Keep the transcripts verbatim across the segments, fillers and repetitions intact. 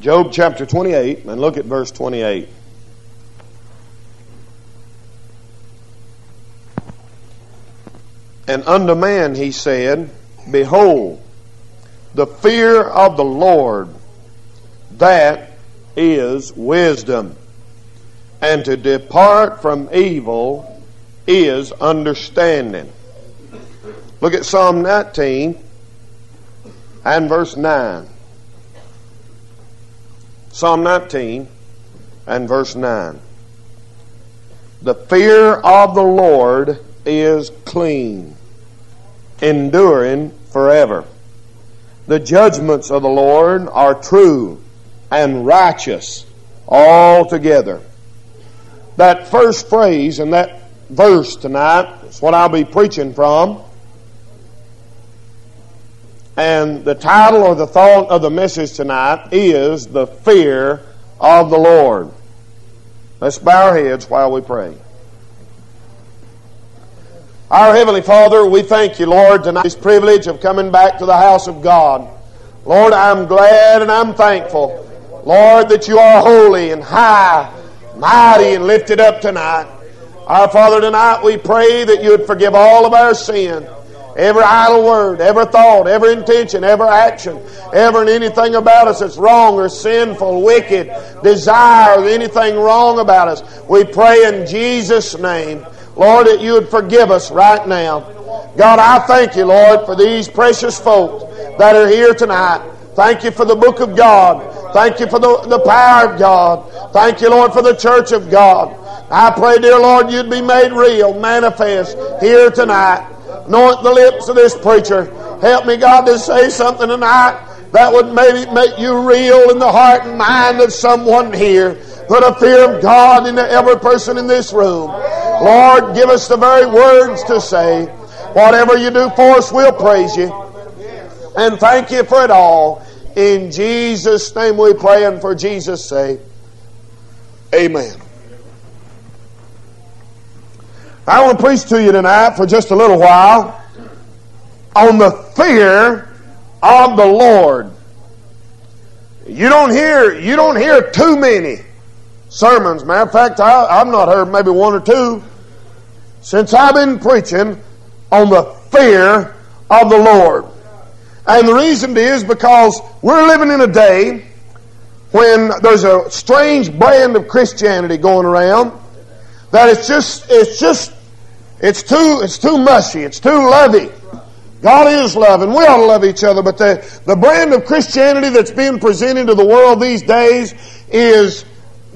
Job chapter twenty-eight, and look at verse twenty-eight. And unto man he said, Behold, the fear of the Lord, that is wisdom, and to depart from evil is understanding. Look at Psalm nineteen and verse nine. Psalm nineteen and verse nine. The fear of the Lord is clean, enduring forever. The judgments of the Lord are true and righteous altogether. That first phrase in that verse tonight is what I'll be preaching from. And the title or the thought of the message tonight is The Fear of the Lord. Let's bow our heads while we pray. Our Heavenly Father, we thank you, Lord, tonight, this privilege of coming back to the house of God. Lord, I'm glad and I'm thankful, Lord, that you are holy and high, mighty and lifted up tonight. Our Father, tonight we pray that you would forgive all of our sin. Every idle word, every thought, every intention, every action, ever anything about us that's wrong or sinful, wicked, desire, anything wrong about us. We pray in Jesus' name, Lord, that you would forgive us right now. God, I thank you, Lord, for these precious folks that are here tonight. Thank you for the book of God. Thank you for the, the power of God. Thank you, Lord, for the church of God. I pray, dear Lord, you'd be made real, manifest here tonight. Anoint the lips of this preacher. Help me, God, to say something tonight that would maybe make you real in the heart and mind of someone here. Put a fear of God into every person in this room. Lord, give us the very words to say. Whatever you do for us, we'll praise you. And thank you for it all. In Jesus' name we pray, and for Jesus' sake. Amen. I want to preach to you tonight for just a little while on the fear of the Lord. You don't hear, you don't hear too many sermons. Matter of fact, I, I've not heard maybe one or two since I've been preaching on the fear of the Lord. And the reason is because we're living in a day when there's a strange brand of Christianity going around that it's just, it's just, it's too, it's too mushy, it's too lovey. God is love, and we ought to love each other, but the, the brand of Christianity that's being presented to the world these days is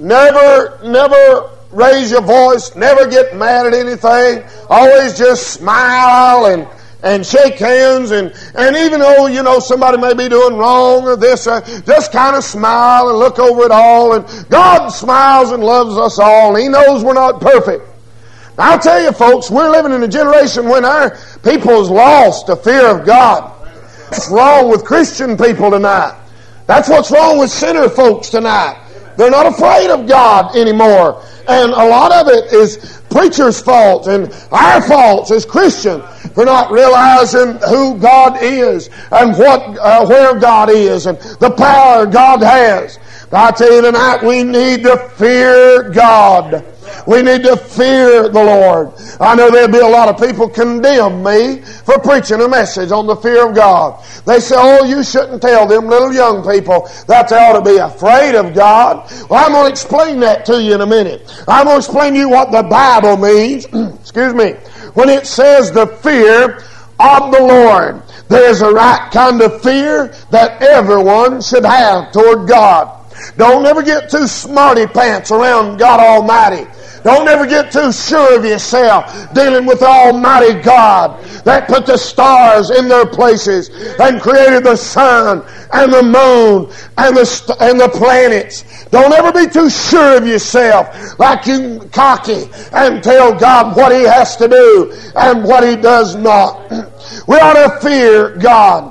never, never raise your voice, never get mad at anything, always just smile and and shake hands, and, and even though, you know, somebody may be doing wrong or this, or just kind of smile and look over it all, and God smiles and loves us all, and He knows we're not perfect. Now, I'll tell you, folks, we're living in a generation when our people has lost the fear of God. What's wrong with Christian people tonight? That's what's wrong with sinner folks tonight. They're not afraid of God anymore. And a lot of it is preachers' fault and our faults as Christians for not realizing who God is and what, uh, where God is and the power God has. I tell you tonight, we need to fear God. We need to fear the Lord. I know there'll be a lot of people condemn me for preaching a message on the fear of God. They say, oh, you shouldn't tell them little young people that they ought to be afraid of God. Well, I'm going to explain that to you in a minute. I'm going to explain to you what the Bible means, excuse me, when it says the fear of the Lord. There's a right kind of fear that everyone should have toward God. Don't ever get too smarty pants around God Almighty. Don't ever get too sure of yourself dealing with Almighty God that put the stars in their places and created the sun and the moon and the st- and the planets. Don't ever be too sure of yourself like you cocky and tell God what He has to do and what He does not. We ought to fear God.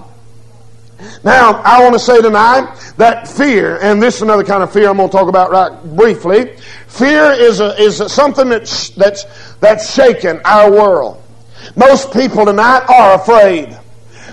Now, I want to say tonight that fear, and this is another kind of fear I'm going to talk about right briefly. Fear is a, is a, something that's, that's, that's shaken our world. Most people tonight are afraid.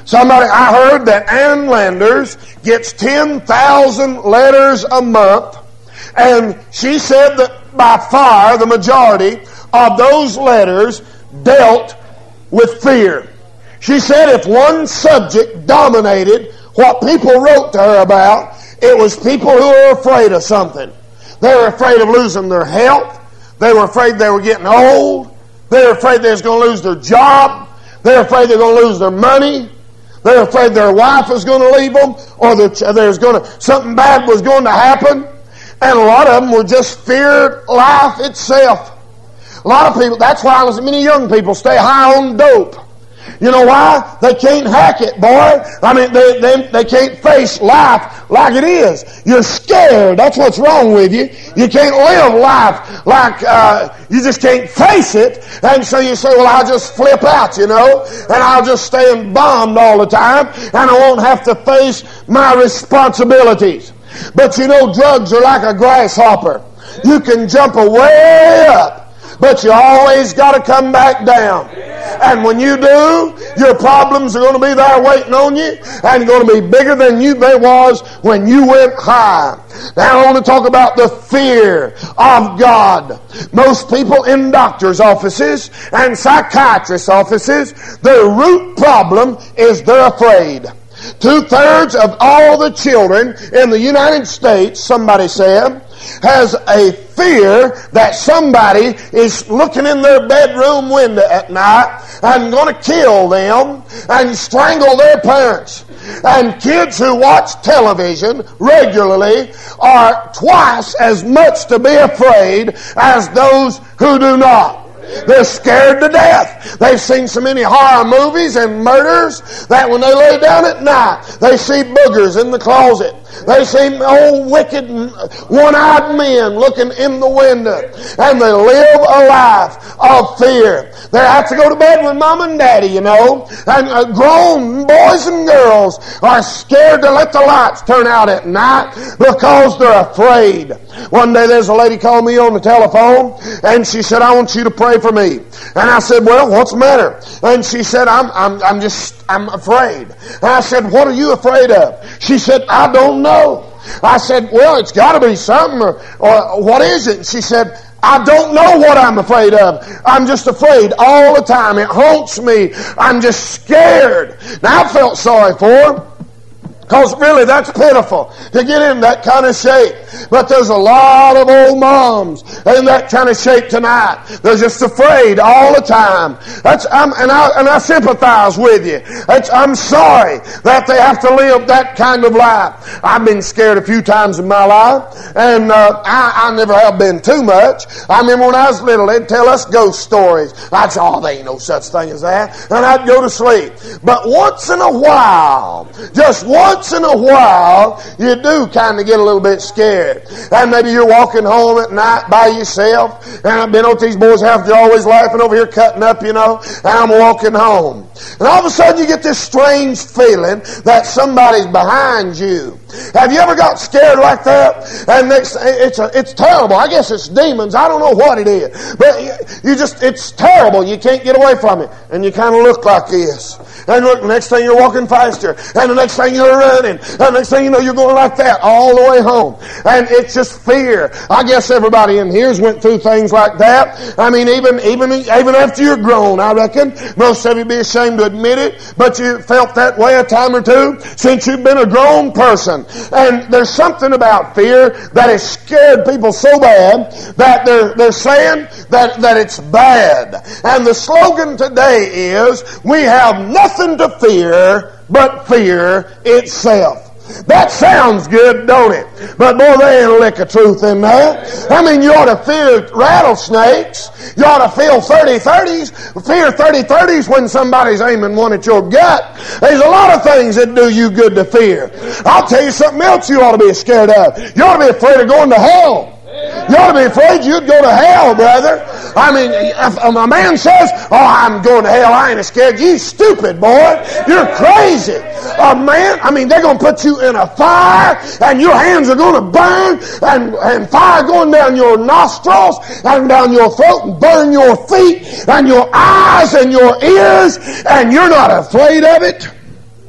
Somebody, I heard that Ann Landers gets ten thousand letters a month, and she said that by far the majority of those letters dealt with fear. She said if one subject dominated what people wrote to her about, it was people who were afraid of something. They were afraid of losing their health. They were afraid they were getting old. They were afraid they was going to lose their job. They were afraid they were going to lose their money. They were afraid their wife was going to leave them, or there's going to something bad was going to happen. And a lot of them were just feared life itself. A lot of people, that's why many young people stay high on dope. You know why? They can't hack it, boy. I mean, they, they, they can't face life like it is. You're scared. That's what's wrong with you. You can't live life like, uh, you just can't face it. And so you say, well, I'll just flip out, you know, and I'll just stay bombed all the time, and I won't have to face my responsibilities. But you know, drugs are like a grasshopper. You can jump way up, but you always got to come back down. And when you do, your problems are going to be there waiting on you, and going to be bigger than you they was when you went high. Now I want to talk about the fear of God. Most people in doctors' offices and psychiatrists' offices, their root problem is they're afraid. Two-thirds of all the children in the United States, somebody said, has a fear that somebody is looking in their bedroom window at night and going to kill them and strangle their parents. And kids who watch television regularly are twice as much to be afraid as those who do not. They're scared to death. They've seen so many horror movies and murders that when they lay down at night, they see boogers in the closet. They see old wicked one-eyed men looking in the window, and they live a life of fear. They have to go to bed with mom and daddy, you know, and uh, grown boys and girls are scared to let the lights turn out at night because they're afraid. One day there's a lady called me on the telephone, and she said, I want you to pray for me. And I said, well, what's the matter? And she said, I'm, I'm, I'm just, I'm afraid. And I said, what are you afraid of? She said, I don't know. I said, well, it's got to be something, or, or what is it? And she said, I don't know what I'm afraid of. I'm just afraid all the time. It haunts me. I'm just scared. Now, I felt sorry for her, because really that's pitiful to get in that kind of shape. But there's a lot of old moms in that kind of shape tonight. They're just afraid all the time. That's I'm, and I and I sympathize with you. That's, I'm sorry that they have to live that kind of life. I've been scared a few times in my life, and uh, I, I never have been too much. I remember when I was little, they'd tell us ghost stories. I'd say, oh, there ain't no such thing as that, and I'd go to sleep. But once in a while, just once Once in a while, you do kind of get a little bit scared. And maybe you're walking home at night by yourself. And I've been over to these boys' house, they're always laughing over here, cutting up, you know. And I'm walking home. And all of a sudden you get this strange feeling that somebody's behind you. Have you ever got scared like that? And next, it's a, it's terrible. I guess it's demons. I don't know what it is. But you just, it's terrible. You can't get away from it. And you kind of look like this. And look, the next thing you're walking faster. And the next thing you're running. And the next thing you know, you're going like that all the way home. And it's just fear. I guess everybody in here's went through things like that. I mean, even, even, even after you're grown, I reckon. Most of you be ashamed to admit it. But you felt that way a time or two since you've been a grown person. And there's something about fear that has scared people so bad that they're, they're saying that, that it's bad. And the slogan today is, we have nothing to fear but fear itself. That sounds good, don't it? But boy, there ain't a lick of truth in that. I mean, you ought to fear rattlesnakes. You ought to feel thirty thirties. Fear thirty thirties when somebody's aiming one at your gut. There's a lot of things that do you good to fear. I'll tell you something else you ought to be scared of. You ought to be afraid of going to hell. You ought to be afraid you'd go to hell, brother. I mean, if a man says, oh, I'm going to hell, I ain't scared. You stupid, boy. You're crazy. A man, I mean, they're going to put you in a fire, and your hands are going to burn, and, and fire going down your nostrils, and down your throat, and burn your feet, and your eyes, and your ears, and you're not afraid of it.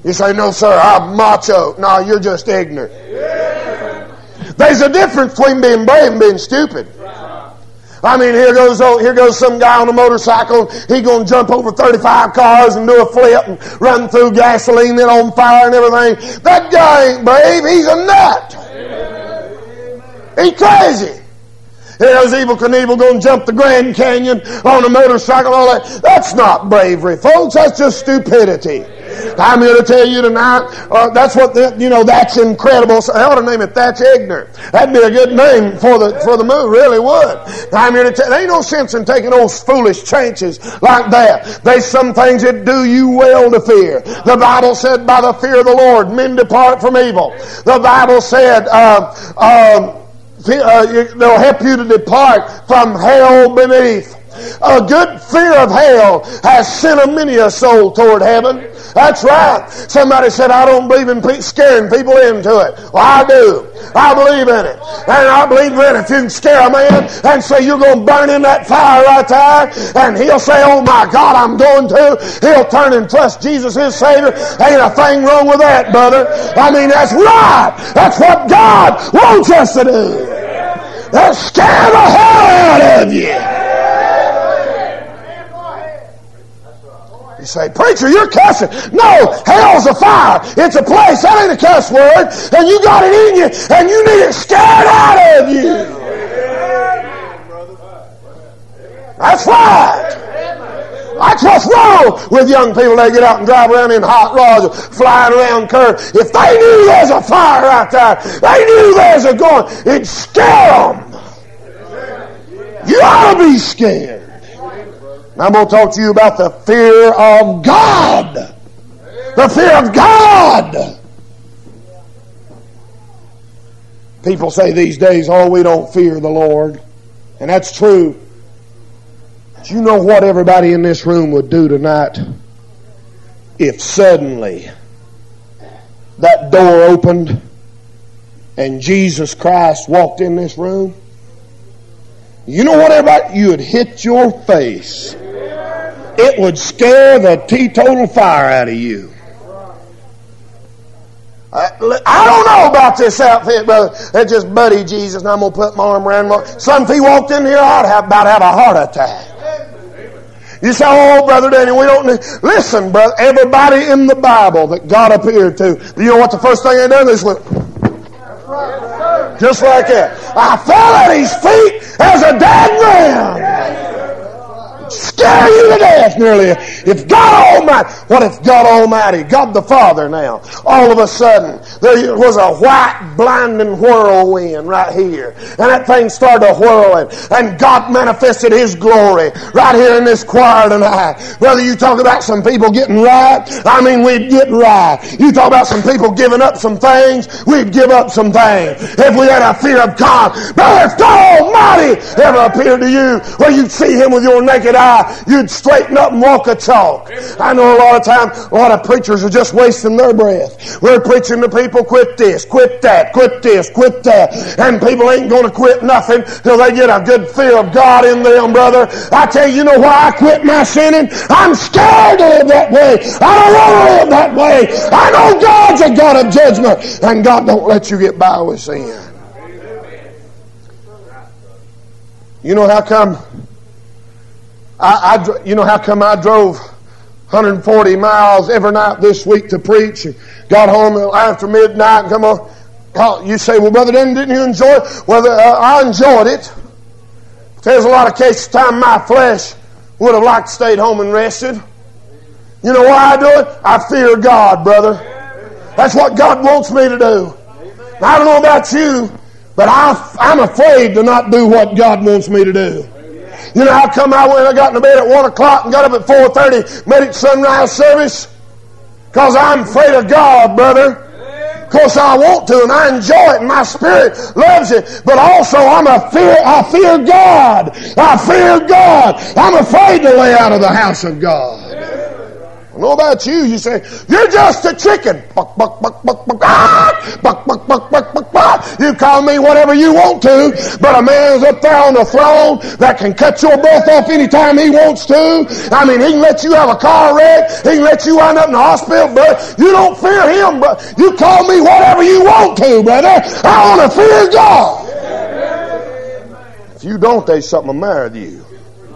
You say, no, sir, I'm macho. No, you're just ignorant. There's a difference between being brave and being stupid. I mean, here goes oh, here goes some guy on a motorcycle. He going to jump over thirty-five cars and do a flip and run through gasoline that on fire and everything. That guy ain't brave. He's a nut. He's crazy. Here's Evel Knievel going to jump the Grand Canyon on a motorcycle and all that. That's not bravery, folks. That's just stupidity. I'm here to tell you tonight, uh, that's what, the, you know, that's incredible. So I ought to name it That's Ignorant. That'd be a good name for the for the move, really would. I'm here to tell you, there ain't no sense in taking those foolish chances like that. There's some things that do you well to fear. The Bible said, by the fear of the Lord, men depart from evil. The Bible said, uh, um, Uh, they'll help you to depart from hell beneath. A good fear of hell has sent a many a soul toward heaven. That's right. Somebody said, I don't believe in pe- scaring people into it. Well, I do. I believe in it. And I believe in it. If you can scare a man and say you're going to burn in that fire right there, and he'll say, oh my God, I'm going to. He'll turn and trust Jesus his Savior. Ain't a thing wrong with that, brother. I mean, that's right. That's what God wants us to do. They'll scare the hell out of you. You say, preacher, you're cussing. No, hell's a fire. It's a place. That ain't a cuss word. And you got it in you, and you need it scared out of you. That's right. That's what's wrong with young people. They get out and drive around in hot rods, flying around curves. If they knew there's a fire out there, they knew there's a going, it'd scare them. You ought to be scared. I'm going to talk to you about the fear of God. The fear of God. People say these days, oh, we don't fear the Lord. And that's true. Do you know what everybody in this room would do tonight if suddenly that door opened and Jesus Christ walked in this room? You know what, everybody? You would hit your face. It would scare the teetotal fire out of you. I, I don't know about this outfit, brother. It's just Buddy Jesus, and I'm going to put my arm around him. Son, if he walked in here, I'd have about have a heart attack. You say, oh, Brother Danny, we don't need... Listen, brother, everybody in the Bible that God appeared to, you know what the first thing they done is went... Just like that. I fell at his feet as a dead man. Scare you to death nearly. If God Almighty, what if God Almighty, God the Father now, all of a sudden, there was a white blinding whirlwind right here. And that thing started whirling. And God manifested His glory right here in this choir tonight. Brother, you talk about some people getting right. I mean, we'd get right. You talk about some people giving up some things. We'd give up some things. If we had a fear of God. Brother, if God Almighty ever appeared to you where you'd see Him with your naked eye, you'd straighten up and walk a talk. I know a lot of times, a lot of preachers are just wasting their breath. We're preaching to people, quit this, quit that, quit this, quit that. And people ain't going to quit nothing till they get a good fear of God in them, brother. I tell you, you know why I quit my sinning? I'm scared to live that way. I don't want to live that way. I know God's a God of judgment, and God don't let you get by with sin. You know how come I, I, you know how come I drove one hundred forty miles every night this week to preach and got home after midnight and come on. You say, well, Brother Denton, didn't you enjoy it? Well, uh, I enjoyed it. There's a lot of cases of time my flesh would have liked to stayed home and rested. You know why I do it? I fear God, brother. That's what God wants me to do. I don't know about you, but I, I'm afraid to not do what God wants me to do. You know how come I went, I got in bed at one o'clock and got up at four thirty, made it sunrise service? Because I'm afraid of God, brother. Of course I want to, and I enjoy it, and my spirit loves it. But also I'm a fear, I fear God. I fear God. I'm afraid to lay out of the house of God. I know about you. You say, you're just a chicken. Buck, buck, buck, buck, buck, ah! Buck, buck, buck, buck, buck, buck. You call me whatever you want to, but a man's up there on the throne that can cut your breath off anytime he wants to. I mean, he can let you have a car wreck. He can let you wind up in the hospital, but you don't fear him. But you call me whatever you want to, brother. I want to fear God. If you don't, there's something the matter with you.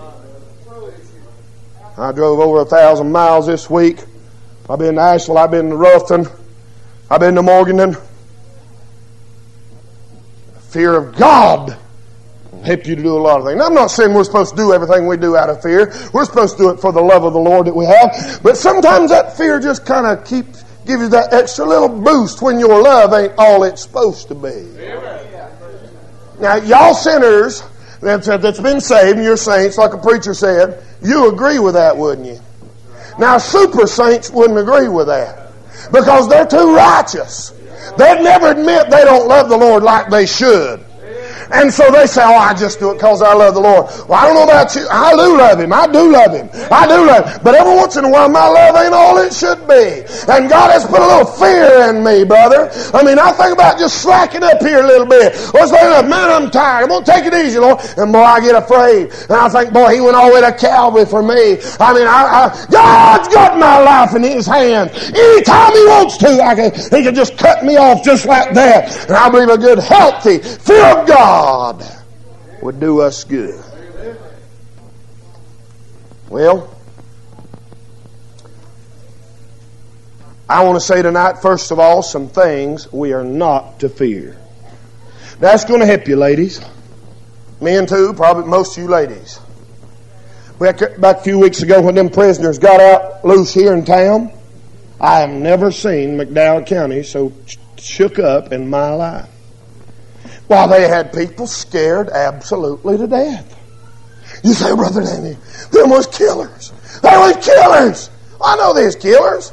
I drove over a thousand miles this week. I've been to Asheville. I've been to Ruffton. I've been to Morganton. Fear of God will help you to do a lot of things. Now, I'm not saying we're supposed to do everything we do out of fear. We're supposed to do it for the love of the Lord that we have. But sometimes that fear just kind of keeps gives you that extra little boost when your love ain't all it's supposed to be. Now, y'all sinners that's, that's been saved, and you're saints, like a preacher said, you agree with that, wouldn't you? Now, super saints wouldn't agree with that because they're too righteous. They'd never admit they don't love the Lord like they should. And so they say, oh, I just do it because I love the Lord. Well, I don't know about you. I do love Him. I do love Him. I do love Him. But every once in a while, my love ain't all it should be. And God has put a little fear in me, brother. I mean, I think about just slacking up here a little bit. What's going on? Man, I'm tired. I'm going to take it easy, Lord. And boy, I get afraid. And I think, boy, He went all the way to Calvary for me. I mean, I, I, God's got my life in His hands. Anytime He wants to, I can, He can just cut me off just like that. And I believe a good, healthy fear of God God would do us good. Well, I want to say tonight, first of all, some things we are not to fear. That's going to help you, ladies. Men too, probably most of you ladies. Back a few weeks ago when them prisoners got out loose here in town, I have never seen McDowell County so shook up in my life. Well, they had people scared absolutely to death. You say, Brother Danny, them was killers. They was killers. I know there's killers.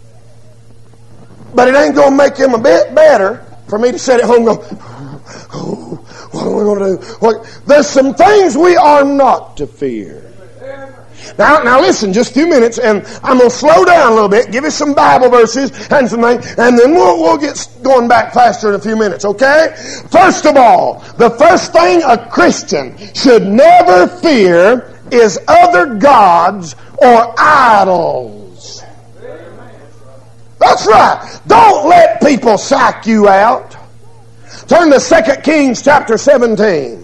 But it ain't going to make them a bit better for me to sit at home and go, oh, what are we going to do? What? There's some things we are not to fear. Now, now listen, just a few minutes, and I'm going to slow down a little bit, give you some Bible verses and some things, and then we'll, we'll get going back faster in a few minutes, okay? First of all, the first thing a Christian should never fear is other gods or idols. That's right. Don't let people psych you out. Turn to Second Kings chapter seventeen.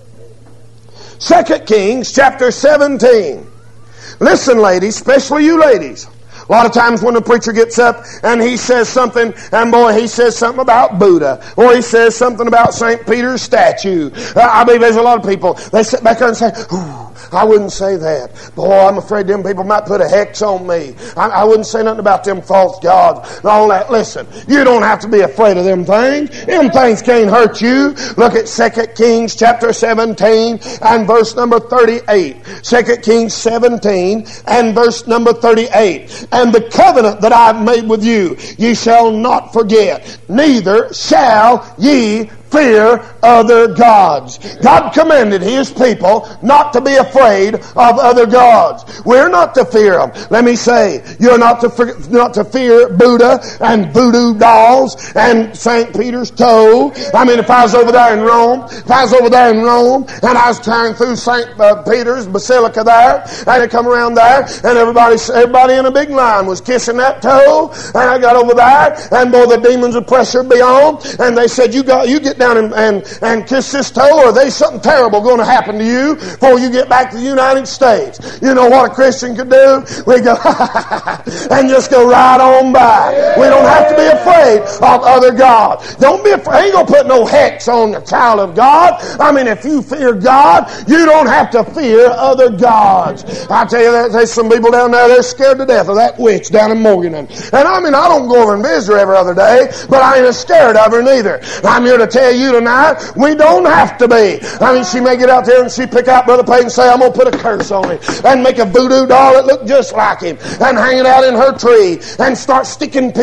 Second Kings chapter seventeen. Listen, ladies, especially you ladies. A lot of times when the preacher gets up and he says something, and boy, he says something about Buddha, or he says something about Saint Peter's statue. Uh, I believe there's a lot of people, they sit back there and say, ooh, I wouldn't say that. Boy, I'm afraid them people might put a hex on me. I, I wouldn't say nothing about them false gods and all that. Listen, you don't have to be afraid of them things. Them things can't hurt you. Look at Second Kings chapter seventeen and verse number thirty-eight. Second Kings seventeen and verse number thirty-eight. And the covenant that I have made with you, ye shall not forget, neither shall ye fear other gods. God commanded His people not to be afraid of other gods. We're not to fear them. Let me say, you're not to not to fear Buddha and voodoo dolls and Saint Peter's toe. I mean, if I was over there in Rome, if I was over there in Rome and I was trying through Saint Uh, Peter's Basilica there, and I come around there, and everybody, everybody in a big line was kissing that toe, and I got over there, and boy, the demons of pressure be on, and they said, you got, you get down and, and, and kiss this toe, or there's something terrible going to happen to you before you get back to the United States. You know what a Christian could do? We go, and just go right on by. We don't have to be afraid of other gods. Don't be afraid. Ain't gonna put no hex on the child of God. I mean, if you fear God, you don't have to fear other gods. I tell you, there's some people down there, they're scared to death of that witch down in Morganton. And I mean, I don't go over and visit her every other day, but I ain't as scared of her neither. I'm here to tell you tonight, we don't have to be. I mean, she may get out there and she pick out Brother Payne and say, I'm going to put a curse on him, and make a voodoo doll that look just like him, and hang it out in her tree, and start sticking people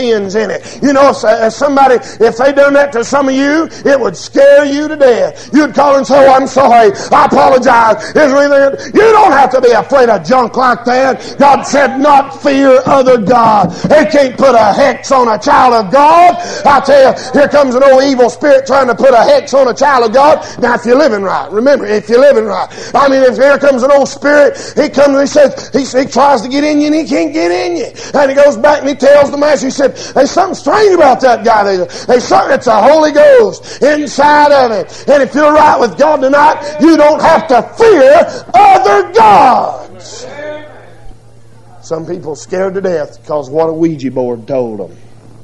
pins in it. You know, if, if somebody, if they done that to some of you, it would scare you to death. You'd call and say, oh, I'm sorry, I apologize. Is there anything? You don't have to be afraid of junk like that. God said not fear other gods. They can't put a hex on a child of God. I tell you, here comes an old evil spirit trying to put a hex on a child of God. Now, if you're living right, remember, if you're living right. I mean, if here comes an old spirit, he comes and he says, he, he tries to get in you and he can't get in you. And he goes back and he tells the master, he said, there's something strange about that guy. There's, there's something, it's a Holy Ghost inside of him. And if you're right with God tonight, you don't have to fear other gods. Some people scared to death because what a Ouija board told them.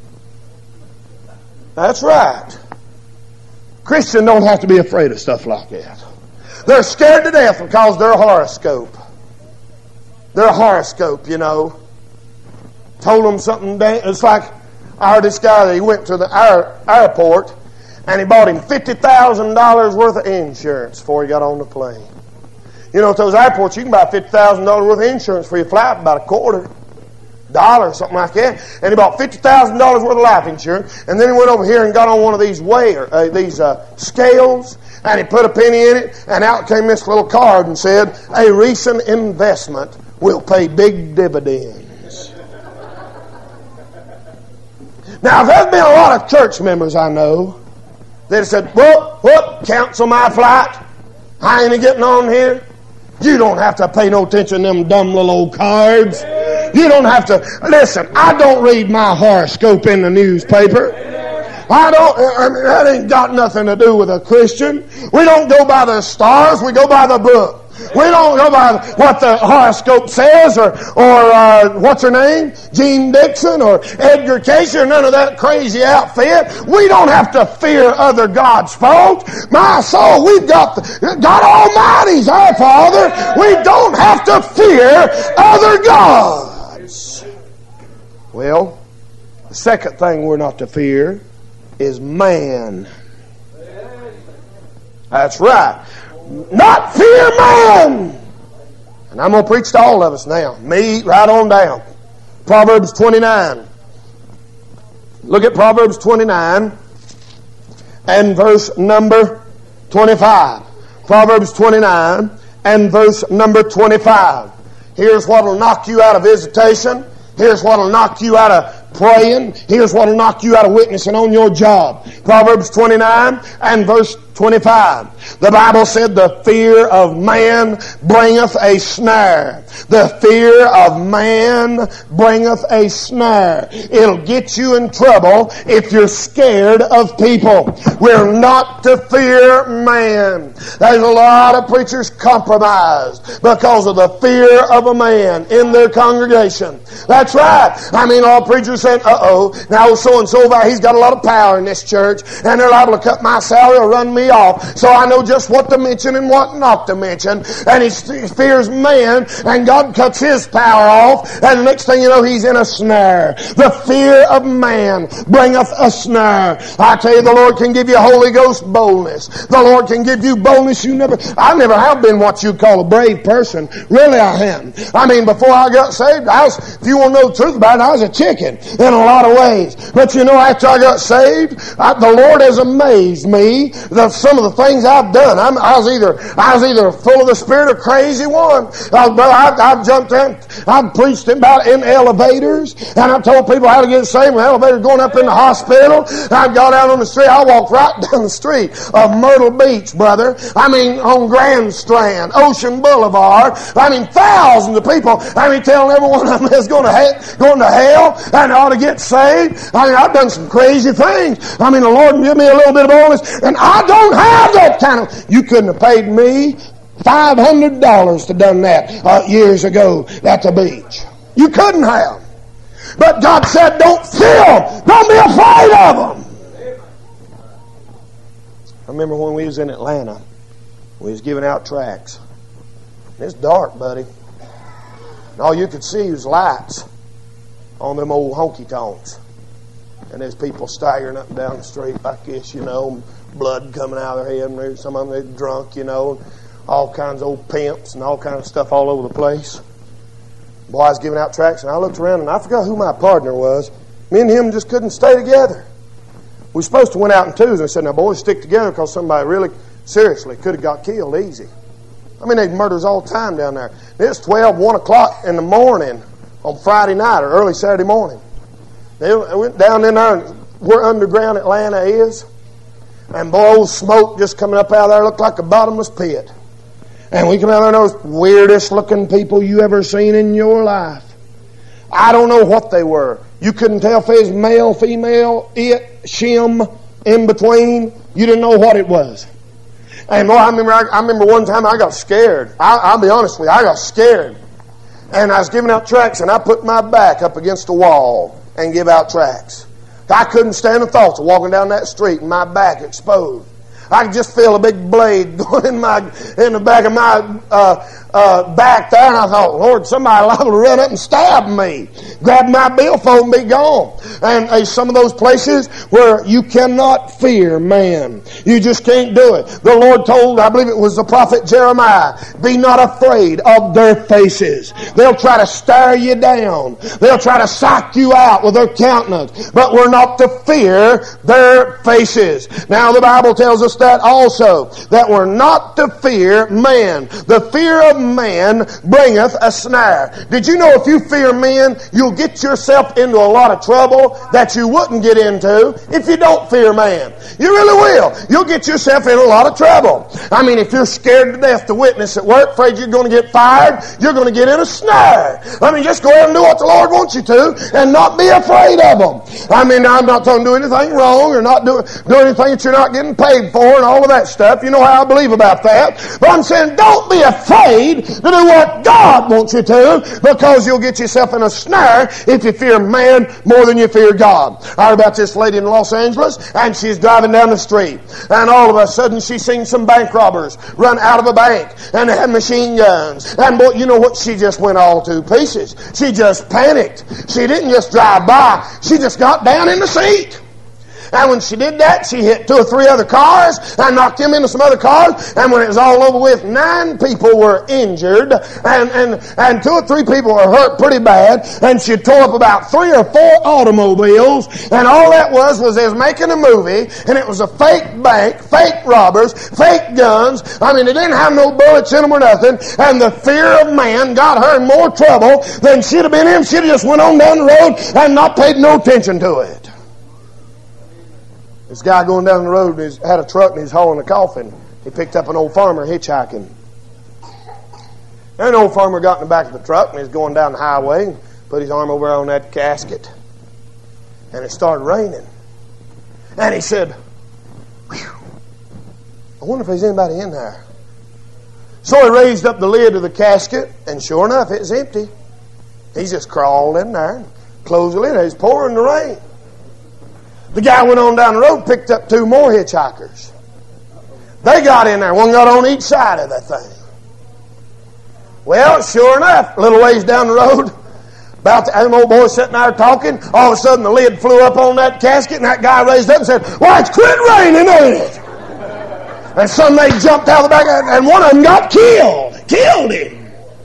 That's right. Christians don't have to be afraid of stuff like that. They're scared to death because their horoscope. Their horoscope, you know, told them something. It's like I heard this guy that he went to the air, airport and he bought him fifty thousand dollars worth of insurance before he got on the plane. You know, at those airports, you can buy fifty thousand dollars worth of insurance for your flight for about a quarter dollar, something like that. And he bought fifty thousand dollars worth of life insurance. And then he went over here and got on one of these weigh, uh, these uh, scales, and he put a penny in it, and out came this little card and said, a recent investment will pay big dividends. Now, there's been a lot of church members I know that said, whoop, whoop, cancel my flight. I ain't getting on here. You don't have to pay no attention to them dumb little old cards. You don't have to. Listen, I don't read my horoscope in the newspaper. I don't, I mean, that ain't got nothing to do with a Christian. We don't go by the stars, we go by the book. We don't go by what the horoscope says or, or uh, what's her name? Jean Dixon or Edgar Cayce or none of that crazy outfit. We don't have to fear other gods, folks. My soul, we've got the, God Almighty's our Father. We don't have to fear other gods. Well, the second thing we're not to fear is man. That's right. Not fear man. And I'm going to preach to all of us now. Me, right on down. Proverbs twenty-nine. Look at Proverbs twenty-nine and verse number twenty-five. Proverbs twenty-nine and verse number twenty-five. Here's what will knock you out of visitation. Here's what will knock you out of praying. Here's what will knock you out of witnessing on your job. Proverbs twenty-nine and verse twenty-five. The Bible said, the fear of man bringeth a snare. The fear of man bringeth a snare. It'll get you in trouble if you're scared of people. We're not to fear man. There's a lot of preachers compromised because of the fear of a man in their congregation. That's right. I mean, all preachers saying, uh-oh, now so-and-so, he's got a lot of power in this church, and they're liable to cut my salary or run me off. So I know just what to mention and what not to mention. And he fears man, and God cuts his power off, and the next thing you know, he's in a snare. The fear of man bringeth a snare. I tell you, the Lord can give you Holy Ghost boldness. The Lord can give you boldness you never... I never have been what you call a brave person. Really, I haven't. I mean, before I got saved, I was, if you want to know the truth about it, I was a chicken in a lot of ways. But you know, after I got saved, I, the Lord has amazed me that some of the things I've done. I'm, I was either I was either full of the Spirit or crazy one. I, brother, I've, I've jumped in, I've preached about in elevators, and I've told people how to get saved when elevators going up in the hospital. I've got out on the street. I walked right down the street of Myrtle Beach, brother. I mean, on Grand Strand, Ocean Boulevard. I mean, thousands of people. I mean, telling everyone of them is going to hell, going to hell and ought to get saved. I mean, I've done some crazy things. I mean, the Lord give me a little bit of boldness, and I don't have that kind of... You couldn't have paid me five hundred dollars to done that uh, years ago at the beach. You couldn't have. But God said, don't fear them. Don't be afraid of them. I remember when we was in Atlanta, we was giving out tracts. It's dark, buddy. And all you could see was lights on them old honky-tonks. And there's people staggering up and down the street like this, you know, blood coming out of their head, and some of them they're drunk, you know, all kinds of old pimps and all kinds of stuff all over the place. Boy, I was giving out tracts, and I looked around, and I forgot who my partner was. Me and him just couldn't stay together. We were supposed to went out in twos, and I said, now boys, stick together because somebody really, seriously, could have got killed easy. I mean, they murders all the time down there. It's twelve, one o'clock in the morning on Friday night or early Saturday morning. They went down in there where underground Atlanta is, and boy, old smoke just coming up out of there looked like a bottomless pit. And we come out there and those weirdest looking people you ever seen in your life. I don't know what they were. You couldn't tell if it was male, female, it, shim, in between. You didn't know what it was. And boy, I remember, I, I remember one time I got scared. I, I'll be honest with you, I got scared. And I was giving out tracts, and I put my back up against the wall and give out tracts. I couldn't stand the thoughts of walking down that street and my back exposed. I could just feel a big blade going in my in the back of my uh, uh, back there, and I thought, Lord, somebody liable to run up and stab me, grab my billfold and be gone. And uh, some of those places where you cannot fear man, you just can't do it. The Lord told, I believe it was the prophet Jeremiah, be not afraid of their faces. They'll try to stare you down. They'll try to psych you out with their countenance, but we're not to fear their faces. Now the Bible tells us that also, that we're not to fear man. The fear of man bringeth a snare. Did you know if you fear men, you'll get yourself into a lot of trouble that you wouldn't get into if you don't fear man? You really will. You'll get yourself in a lot of trouble. I mean, if you're scared to death to witness at work, afraid you're going to get fired, you're going to get in a snare. I mean, just go ahead and do what the Lord wants you to and not be afraid of them. I mean, I'm not telling you to do anything wrong or not do, do anything that you're not getting paid for and all of that stuff. You know how I believe about that. But I'm saying don't be afraid to do what God wants you to, because you'll get yourself in a snare if you fear man more than you fear God. I heard about this lady in Los Angeles, and she's driving down the street, and all of a sudden she seen some bank robbers run out of a bank, and they had machine guns. And boy, you know what? She just went all to pieces. She just panicked. She didn't just drive by. She just got down in the seat. And when she did that, she hit two or three other cars and knocked them into some other cars. And when it was all over with, nine people were injured, and, and, and two or three people were hurt pretty bad. And she tore up about three or four automobiles. And all that was, was they was making a movie, and it was a fake bank, fake robbers, fake guns. I mean, they didn't have no bullets in them or nothing. And the fear of man got her in more trouble than she'd have been in. She'd have just went on down the road and not paid no attention to it. This guy going down the road and had a truck and he's hauling a coffin. He picked up an old farmer hitchhiking. And an old farmer got in the back of the truck and he's going down the highway and put his arm over on that casket. And it started raining. And he said, "Whew, I wonder if there's anybody in there." So he raised up the lid of the casket, and sure enough, it was empty. He just crawled in there and closed the lid. It was pouring the rain. The guy went on down the road, picked up two more hitchhikers. They got in there. One got on each side of that thing. Well, sure enough, a little ways down the road, about the them old boys sitting there talking, all of a sudden the lid flew up on that casket, and that guy raised up and said, "Why, it's quit raining, ain't it?" And some they jumped out of the back, and one of them got killed. Killed him.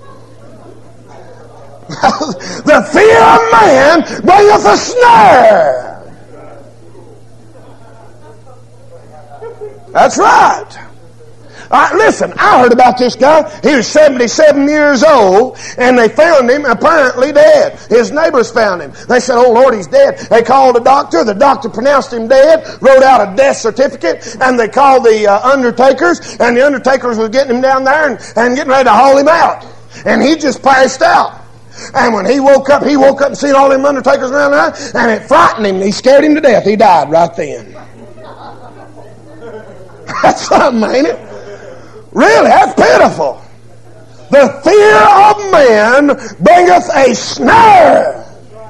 The fear of man bringeth a snare. That's right. Uh, listen, I heard about this guy. He was seventy-seven years old, and they found him apparently dead. His neighbors found him. They said, "Oh, Lord, he's dead." They called the doctor. The doctor pronounced him dead, wrote out a death certificate, and they called the uh, undertakers, and the undertakers were getting him down there and, and getting ready to haul him out. And he just passed out. And when he woke up, he woke up and seen all them undertakers around there, and it frightened him. He scared him to death. He died right then. That's something, ain't it? Really, that's pitiful. The fear of man bringeth a snare.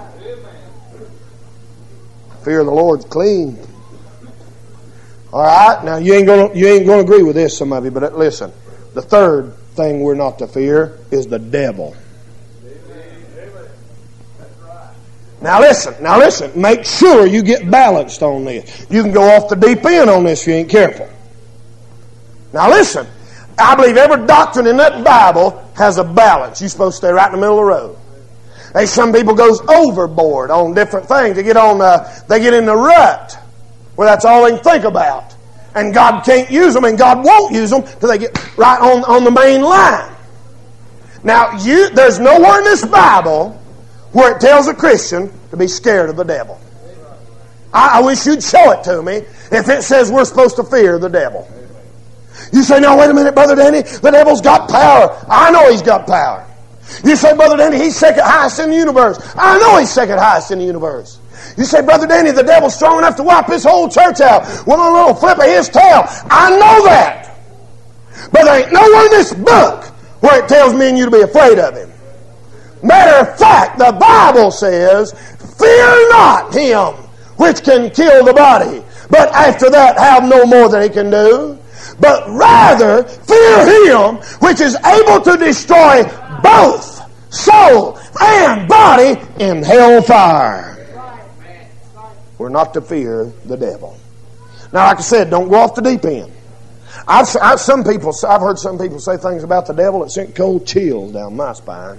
Fear of the Lord's clean. All right, now you ain't gonna you ain't gonna agree with this, some of you, but listen. The third thing we're not to fear is the devil. Now listen, now listen. Make sure you get balanced on this. You can go off the deep end on this if you ain't careful. Now listen, I believe every doctrine in that Bible has a balance. You're supposed to stay right in the middle of the road. Hey, some people goes overboard on different things. They get on, uh, they get in the rut where that's all they can think about. And God can't use them, and God won't use them till they get right on, on the main line. Now, you, there's nowhere in this Bible where it tells a Christian to be scared of the devil. I, I wish you'd show it to me if it says we're supposed to fear the devil. You say, no, wait a minute, Brother Danny, the devil's got power. I know he's got power. You say, Brother Danny, he's second highest in the universe. I know he's second highest in the universe. You say, Brother Danny, the devil's strong enough to wipe this whole church out with a little flip of his tail. I know that. But there ain't nowhere in this book where it tells me and you to be afraid of him. Matter of fact, the Bible says, fear not him which can kill the body, but after that have no more than he can do. But rather fear him which is able to destroy both soul and body in hell fire. We're not to fear the devil. Now, like I said, don't go off the deep end. I've, I've some people. I've heard some people say things about the devil that sent cold chills down my spine.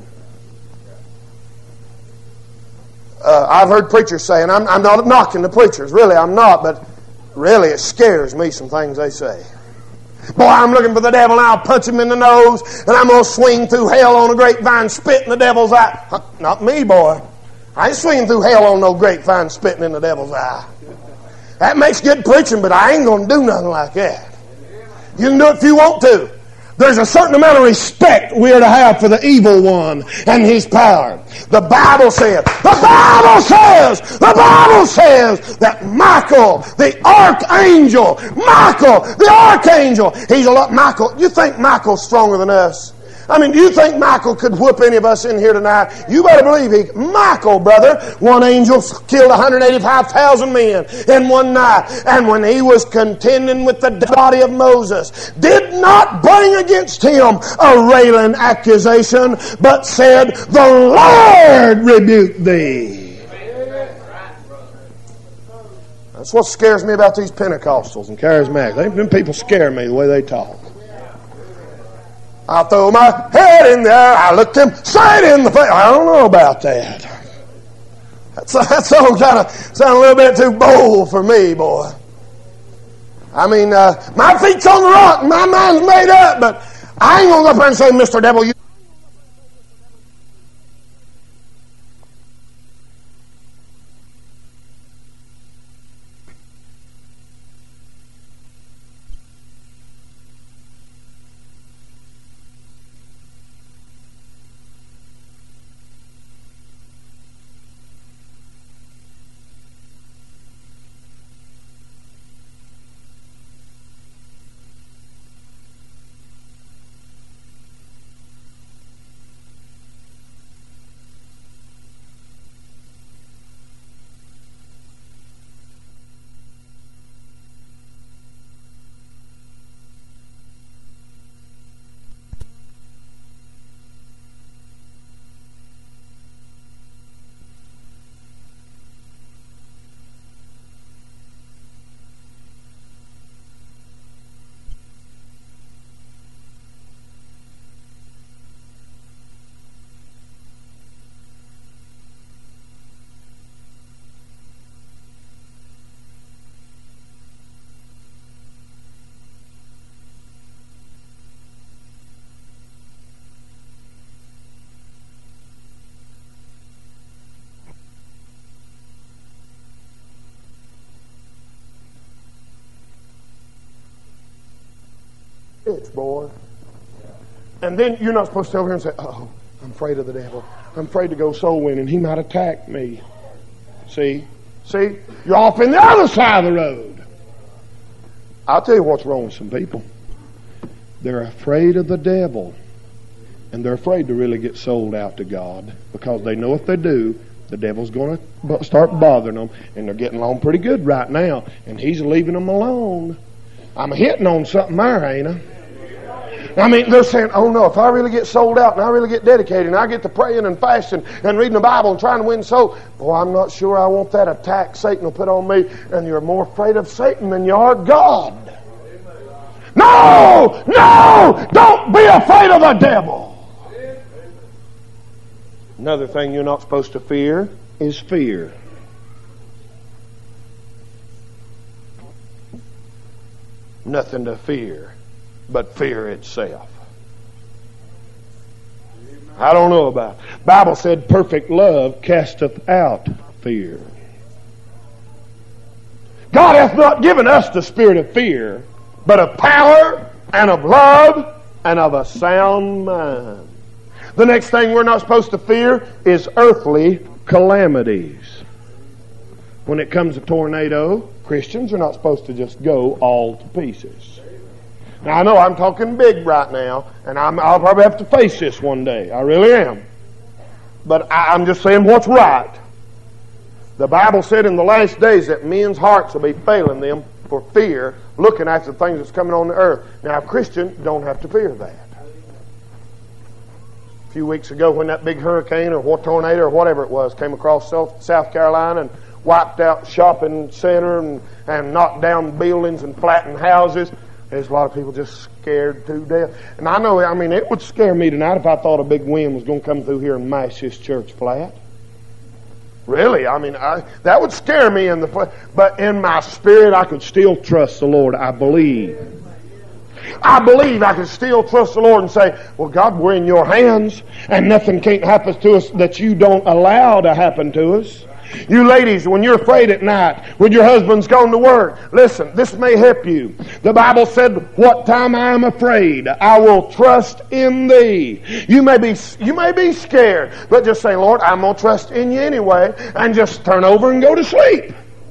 Uh, I've heard preachers say, and I'm, I'm not knocking the preachers, really, I'm not, but really it scares me some things they say. Boy, I'm looking for the devil and I'll punch him in the nose and I'm going to swing through hell on a grapevine spitting the devil's eye. Huh, not me, boy. I ain't swinging through hell on no grapevine spitting in the devil's eye. That makes good preaching, but I ain't going to do nothing like that. You can do it if you want to. There's a certain amount of respect we are to have for the evil one and his power. The Bible says, the Bible says, the Bible says that Michael, the archangel, Michael, the archangel, he's a lot, Michael, you think Michael's stronger than us? I mean, do you think Michael could whoop any of us in here tonight? You better believe he, Michael, brother, one angel killed one hundred eighty-five thousand men in one night. And when he was contending with the body of Moses, did not bring against him a railing accusation, but said, the Lord rebuke thee. That's what scares me about these Pentecostals and charismatics. They, them people scare me the way they talk. I throw my head in there. I looked him straight in the face. I don't know about that. That's, that song kind of sounded a little bit too bold for me, boy. I mean, uh, my feet's on the rock and my mind's made up, but I ain't going to go up there and say, Mister Devil, you... It's boy. And then you're not supposed to over here and say, oh, I'm afraid of the devil. I'm afraid to go soul winning. He might attack me. See? See? You're off in the other side of the road. I'll tell you what's wrong with some people. They're afraid of the devil. And they're afraid to really get sold out to God. Because they know if they do, the devil's going to start bothering them. And they're getting along pretty good right now. And he's leaving them alone. I'm hitting on something there, ain't I? I mean, they're saying, oh no, if I really get sold out and I really get dedicated and I get to praying and fasting and reading the Bible and trying to win souls, boy, I'm not sure I want that attack Satan will put on me. And you're more afraid of Satan than you are God. No! No! Don't be afraid of the devil. Another thing you're not supposed to fear is fear. Nothing to fear but fear itself. I don't know about it. Bible said perfect love casteth out fear. God hath not given us the spirit of fear, but of power and of love and of a sound mind. The next thing we're not supposed to fear is earthly calamities. When it comes to tornado, Christians are not supposed to just go all to pieces. Now I know I'm talking big right now, and I'm, I'll probably have to face this one day. I really am. But I, I'm just saying what's right. The Bible said in the last days that men's hearts will be failing them for fear, looking after the things that's coming on the earth. Now, Christians don't have to fear that. A few weeks ago when that big hurricane or what tornado or whatever it was came across South Carolina and wiped out shopping center and, and knocked down buildings and flattened houses, there's a lot of people just scared to death. And I know, I mean, it would scare me tonight if I thought a big wind was going to come through here and mash this church flat. Really, I mean, I, that would scare me in the, but in my spirit, I could still trust the Lord. I believe. I believe I can still trust the Lord and say, well, God, we're in your hands, and nothing can't happen to us that you don't allow to happen to us. You ladies, when you're afraid at night, when your husband's gone to work, listen, this may help you. The Bible said, what time I am afraid, I will trust in thee. You may be, you may be scared, but just say, Lord, I'm going to trust in you anyway, and just turn over and go to sleep.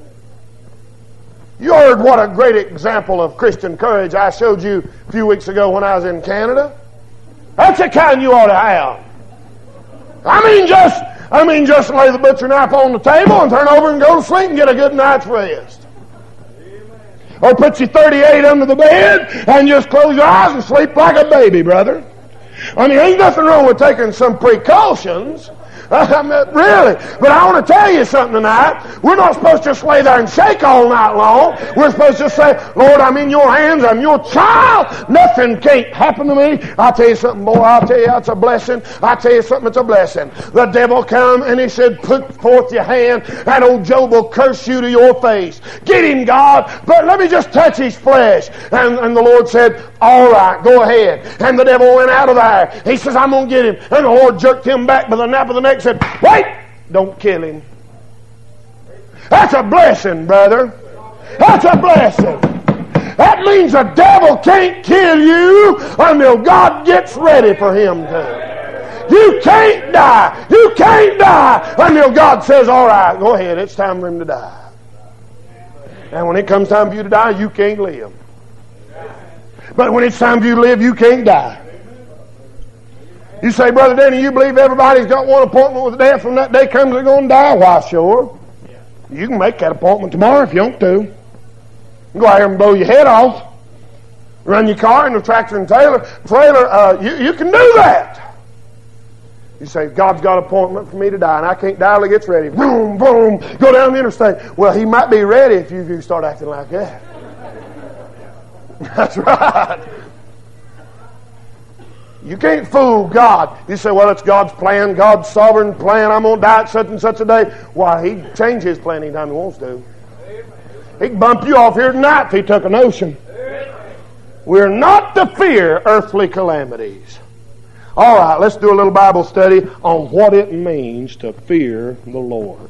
You heard what a great example of Christian courage I showed you a few weeks ago when I was in Canada. That's the kind you ought to have. I mean, just... I mean, just lay the butcher knife on the table and turn over and go to sleep and get a good night's rest. Or put your thirty-eight under the bed and just close your eyes and sleep like a baby, brother. I mean, ain't nothing wrong with taking some precautions. I mean, really. But I want to tell you something tonight. We're not supposed to just lay there and shake all night long. We're supposed to say, Lord, I'm in your hands. I'm your child. Nothing can't happen to me. I'll tell you something, boy. I'll tell you it's a blessing. I'll tell you something, it's a blessing. The devil come and he said, put forth your hand and old Job will curse you to your face. Get him, God, but let me just touch his flesh. And, and the Lord said, all right, go ahead. And the devil went out of there. He says, I'm going to get him. And the Lord jerked him back by the nape of the neck and said, wait, don't kill him. That's a blessing, brother. That's a blessing. That means the devil can't kill you until God gets ready for him to. You can't die. You can't die until God says, all right, go ahead, it's time for him to die. And when it comes time for you to die, you can't live. But when it's time for you to live, you can't die. You say, Brother Danny, you believe everybody's got one appointment with death when that day comes they're going to die? Why, sure. You can make that appointment tomorrow if you want to. You can go out here and blow your head off. Run your car in the tractor and trailer. trailer uh, you, you can do that. You say, God's got an appointment for me to die, and I can't die till he gets ready. Boom, boom, go down the interstate. Well, he might be ready if you, if you start acting like that. That's right. You can't fool God. You say, well, it's God's plan, God's sovereign plan. I'm going to die at such and such a day. Why, he can change his plan anytime he wants to. He can bump you off here tonight if he took a notion. We're not to fear earthly calamities. All right, let's do a little Bible study on what it means to fear the Lord.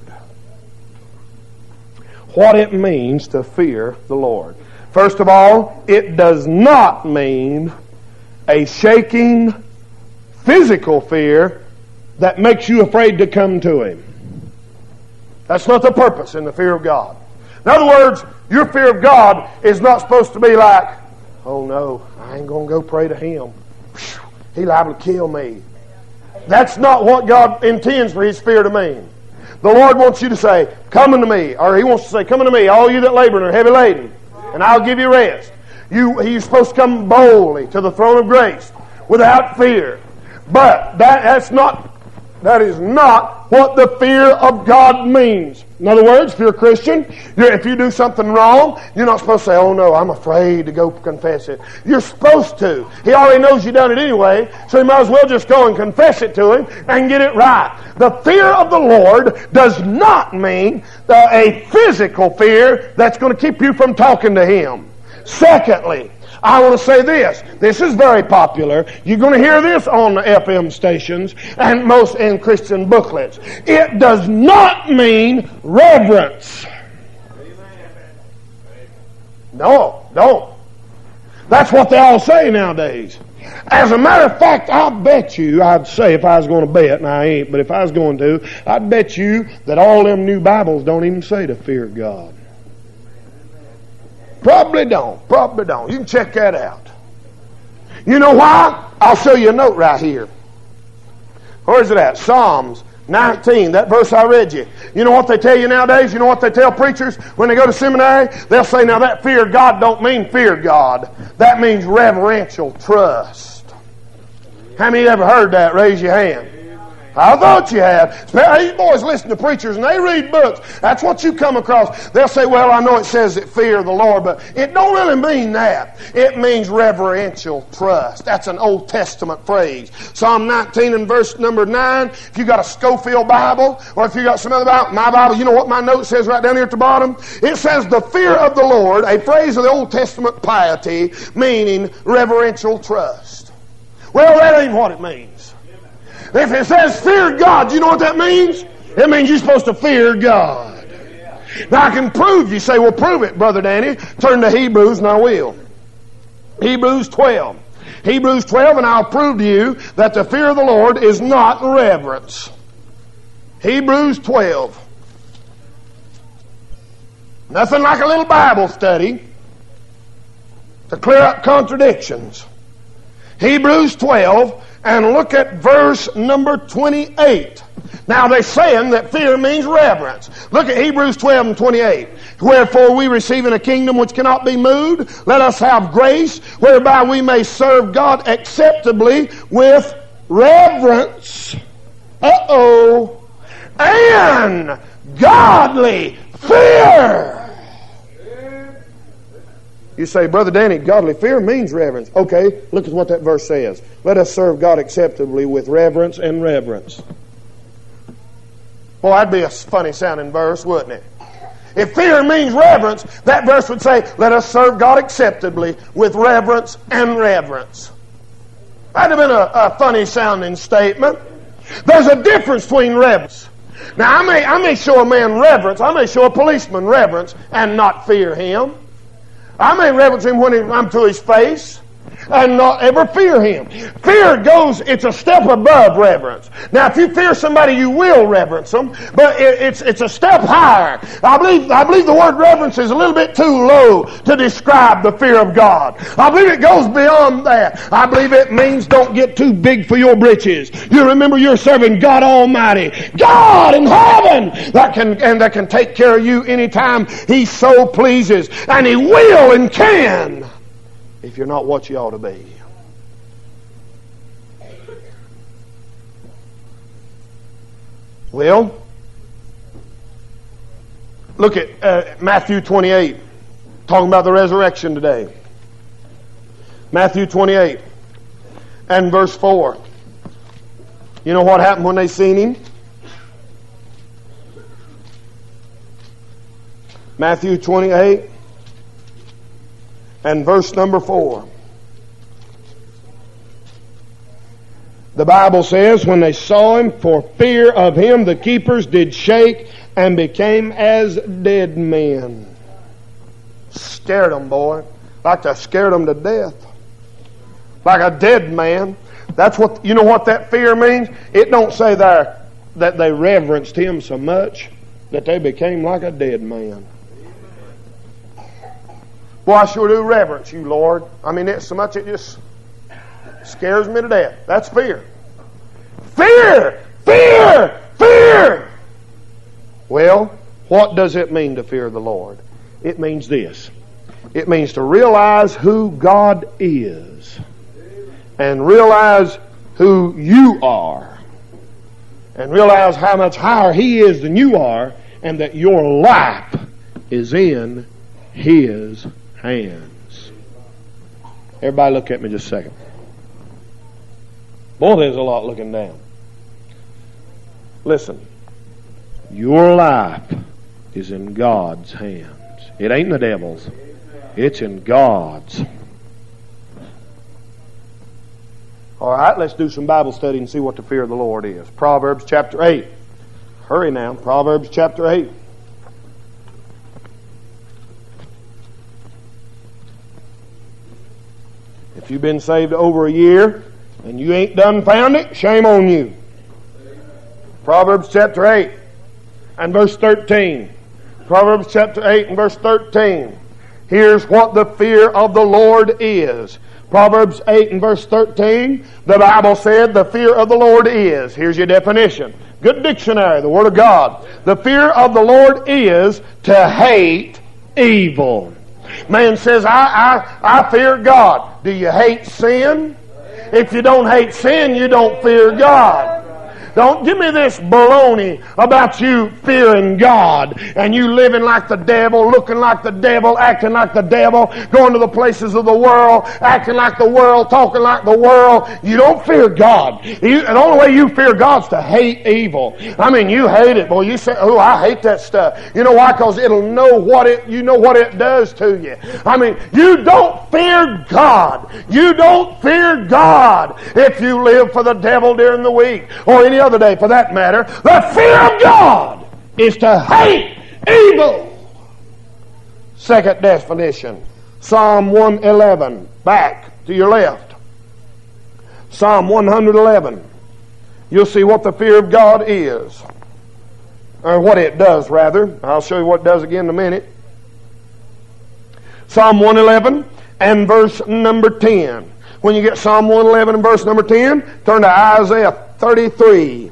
What it means to fear the Lord. First of all, it does not mean a shaking, physical fear that makes you afraid to come to him. That's not the purpose in the fear of God. In other words, your fear of God is not supposed to be like, oh no, I ain't going to go pray to him. He's liable to kill me. That's not what God intends for his fear to mean. The Lord wants you to say, come unto me. Or he wants to say, come unto me, all you that labor and are heavy laden, and I'll give you rest. You, he's supposed to come boldly to the throne of grace without fear. But that, that's not That is not what the fear of God means. In other words, if you're a Christian, you're, if you do something wrong, you're not supposed to say, oh no, I'm afraid to go confess it. You're supposed to. He already knows you done it anyway, so you might as well just go and confess it to Him and get it right. The fear of the Lord does not mean uh, a physical fear that's going to keep you from talking to Him. Secondly, I want to say this. This is very popular. You're going to hear this on the F M stations and most in Christian booklets. It does not mean reverence. No, don't. That's what they all say nowadays. As a matter of fact, I bet you, I'd say if I was going to bet, and I ain't, but if I was going to, I'd bet you that all them new Bibles don't even say to fear God. Probably don't. Probably don't. You can check that out. You know why? I'll show you a note right here. Where is it at? Psalms nineteen, that verse I read you. You know what they tell you nowadays? You know what they tell preachers when they go to seminary? They'll say, now that fear of God don't mean fear God. That means reverential trust. How many ever heard that? Raise your hand. I thought you had. These boys listen to preachers and they read books. That's what you come across. They'll say, well, I know it says that fear the Lord, but it don't really mean that. It means reverential trust. That's an Old Testament phrase. Psalm nineteen and verse number nine. If you got a Schofield Bible, or if you got some other Bible, my Bible, you know what my note says right down here at the bottom? It says the fear of the Lord, a phrase of the Old Testament piety, meaning reverential trust. Well, that ain't what it means. If it says fear God, you know what that means? It means you're supposed to fear God. Now I can prove, you say, well, prove it, Brother Danny. Turn to Hebrews and I will. Hebrews twelve. Hebrews twelve, and I'll prove to you that the fear of the Lord is not reverence. Hebrews twelve. Nothing like a little Bible study to clear up contradictions. Hebrews twelve, and look at verse number twenty-eight. Now they're saying that fear means reverence. Look at Hebrews twelve and twenty-eight. Wherefore we receiving a kingdom which cannot be moved, let us have grace whereby we may serve God acceptably with reverence. Uh-oh. And godly fear. You say, Brother Danny, godly fear means reverence. Okay, look at what that verse says. Let us serve God acceptably with reverence and reverence. Well, that'd be a funny sounding verse, wouldn't it? If fear means reverence, that verse would say, let us serve God acceptably with reverence and reverence. That'd have been a, a funny sounding statement. There's a difference between reverence. Now, I may, I may show a man reverence, I may show a policeman reverence and not fear him. I may reverence him when I'm to his face and not ever fear him. Fear goes, it's a step above reverence. Now, if you fear somebody, you will reverence them, but it, it's it's a step higher. I believe I believe the word reverence is a little bit too low to describe the fear of God. I believe it goes beyond that. I believe it means don't get too big for your britches. You remember you're serving God Almighty, God in heaven, that can and that can take care of you anytime He so pleases, and He will and can. If you're not what you ought to be. Well, look at uh, Matthew twenty-eight, talking about the resurrection today. Matthew twenty-eight and verse four. You know what happened when they seen Him? Matthew twenty-eight. And verse number four. The Bible says, when they saw Him, for fear of Him, the keepers did shake and became as dead men. Scared them, boy. Like they scared them to death. Like a dead man. That's what, you know what that fear means? It don't say there that they reverenced Him so much that they became like a dead man. Boy, I sure do reverence you, Lord. I mean, it's so much it just scares me to death. That's fear. Fear! Fear! Fear! Well, what does it mean to fear the Lord? It means this. It means to realize who God is and realize who you are and realize how much higher He is than you are, and that your life is in His hands. Everybody look at me just a second. Boy, there's a lot looking down. Listen, your life is in God's hands. It ain't the devil's. It's in God's. All right, let's do some Bible study and see what the fear of the Lord is. Proverbs chapter eight. Hurry now. Proverbs chapter eight. If you've been saved over a year and you ain't done found it, shame on you. Proverbs chapter eight and verse thirteen. Proverbs chapter eight and verse thirteen. Here's what the fear of the Lord is. Proverbs eight and verse thirteen, the Bible said the fear of the Lord is. Here's your definition. Good dictionary, the Word of God. The fear of the Lord is to hate evil. Man says, I, I, I fear God. Do you hate sin? If you don't hate sin, you don't fear God. Don't give me this baloney about you fearing God and you living like the devil, looking like the devil, acting like the devil, going to the places of the world, acting like the world, talking like the world. You don't fear God. You, the only way you fear God's to hate evil. I mean, you hate it, boy. You say, "Oh, I hate that stuff." You know why? Because it'll know what it. You know what it does to you. I mean, you don't fear God. You don't fear God if you live for the devil during the week or any other day for that matter. The fear of God is to hate evil. Second definition, Psalm one eleven. Back to your left. Psalm one eleven. You'll see what the fear of God is. Or what it does, rather. I'll show you what it does again in a minute. Psalm one eleven and verse number ten. When you get Psalm one eleven and verse number ten, turn to Isaiah thirty-three.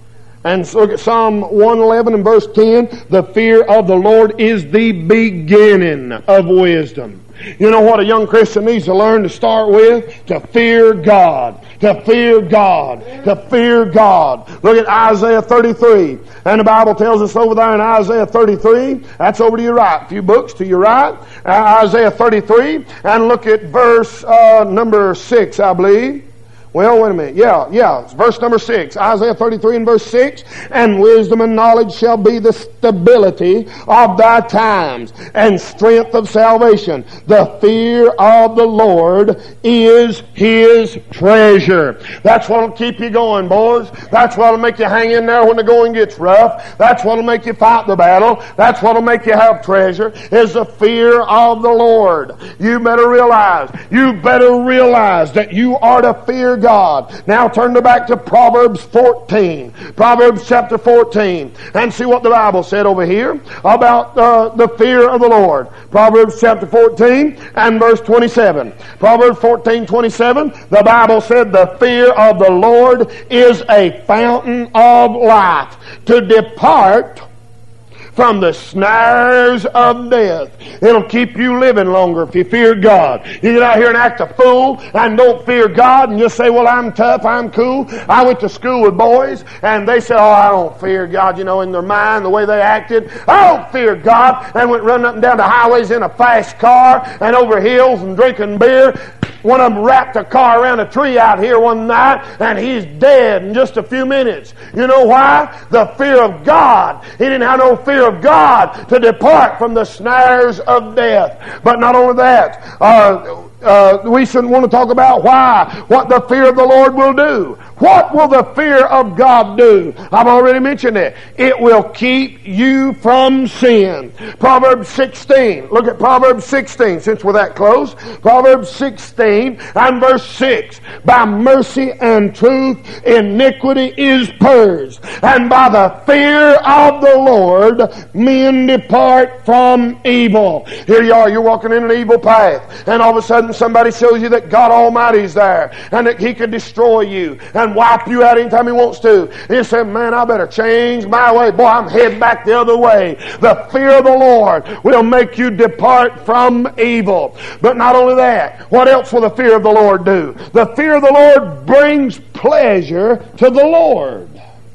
And so look at Psalm one eleven and verse ten. The fear of the Lord is the beginning of wisdom. You know what a young Christian needs to learn to start with? To fear God. To fear God. To fear God. Look at Isaiah thirty-three. And the Bible tells us over there in Isaiah thirty-three, that's over to your right. A few books to your right. Uh, Isaiah thirty-three. And look at verse uh, number six, I believe. Well, wait a minute. Yeah, yeah. It's verse number six. Isaiah thirty-three and verse six. And wisdom and knowledge shall be the stability of thy times and strength of salvation. The fear of the Lord is His treasure. That's what'll keep you going, boys. That's what'll make you hang in there when the going gets rough. That's what'll make you fight the battle. That's what'll make you have treasure, is the fear of the Lord. You better realize, you better realize that you are to fear God. Now turn to back to Proverbs fourteen. Proverbs chapter fourteen. And see what the Bible said over here about uh, the fear of the Lord. Proverbs chapter fourteen and verse twenty-seven. Proverbs fourteen twenty-seven. The Bible said the fear of the Lord is a fountain of life, to depart from the snares of death. It'll keep you living longer if you fear God. You get out here and act a fool and don't fear God and just say, well, I'm tough, I'm cool. I went to school with boys and they said, oh, I don't fear God. You know, in their mind, the way they acted, I don't fear God, and went running up and down the highways in a fast car and over hills and drinking beer. One of them wrapped a car around a tree out here one night, and he's dead in just a few minutes. You know why? The fear of God. He didn't have no fear of God to depart from the snares of death. But not only that, uh, uh, we shouldn't want to talk about why, what the fear of the Lord will do. What will the fear of God do? I've already mentioned it. It will keep you from sin. Proverbs sixteen. Look at Proverbs sixteen, since we're that close. Proverbs sixteen and verse six. By mercy and truth iniquity is purged, and by the fear of the Lord men depart from evil. Here you are, you're walking in an evil path, and all of a sudden somebody shows you that God Almighty's there, and that He could destroy you and wipe you out anytime He wants to. You say, man, I better change my way. Boy, I'm heading back the other way. The fear of the Lord will make you depart from evil. But not only that, what else will the fear of the Lord do? The fear of the Lord brings pleasure to the Lord.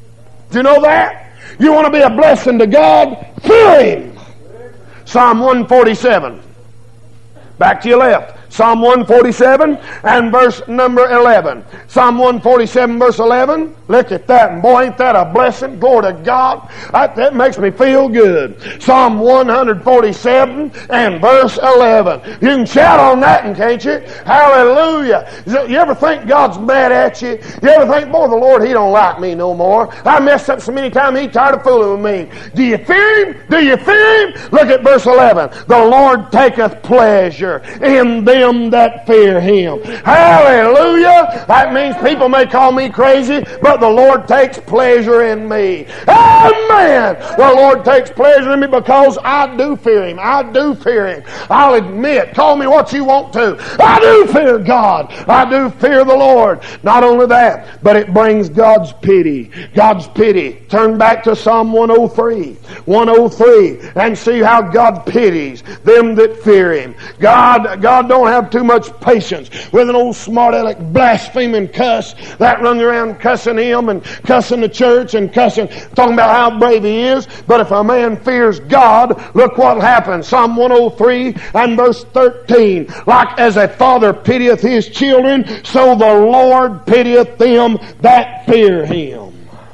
Do you know that? You want to be a blessing to God? Fear Him. Psalm one forty-seven. Back to your left. Psalm one forty-seven and verse number eleven. Psalm one forty-seven verse eleven. Look at that. And boy, ain't that a blessing? Glory to God. That, that makes me feel good. Psalm one forty-seven and verse eleven. You can shout on that, and can't you? Hallelujah. You ever think God's mad at you? You ever think, boy, the Lord, He don't like me no more. I messed up so many times, He tired of fooling with me. Do you fear Him? Do you fear Him? Look at verse eleven. The Lord taketh pleasure in them that fear Him. Hallelujah. That means people may call me crazy, but the Lord takes pleasure in me. Amen. The Lord takes pleasure in me because I do fear Him. I do fear Him. I'll admit, call me what you want to. I do fear God. I do fear the Lord. Not only that, but it brings God's pity. God's pity. Turn back to Psalm one oh three. one oh three and see how God pities them that fear Him. God, God don't have too much patience with an old smart aleck blaspheming cuss that runs around cussing Him and cussing the church and cussing, talking about how brave he is. But if a man fears God, look what happens. Psalm one oh three and verse thirteen. Like as a father pitieth his children, so the Lord pitieth them that fear Him.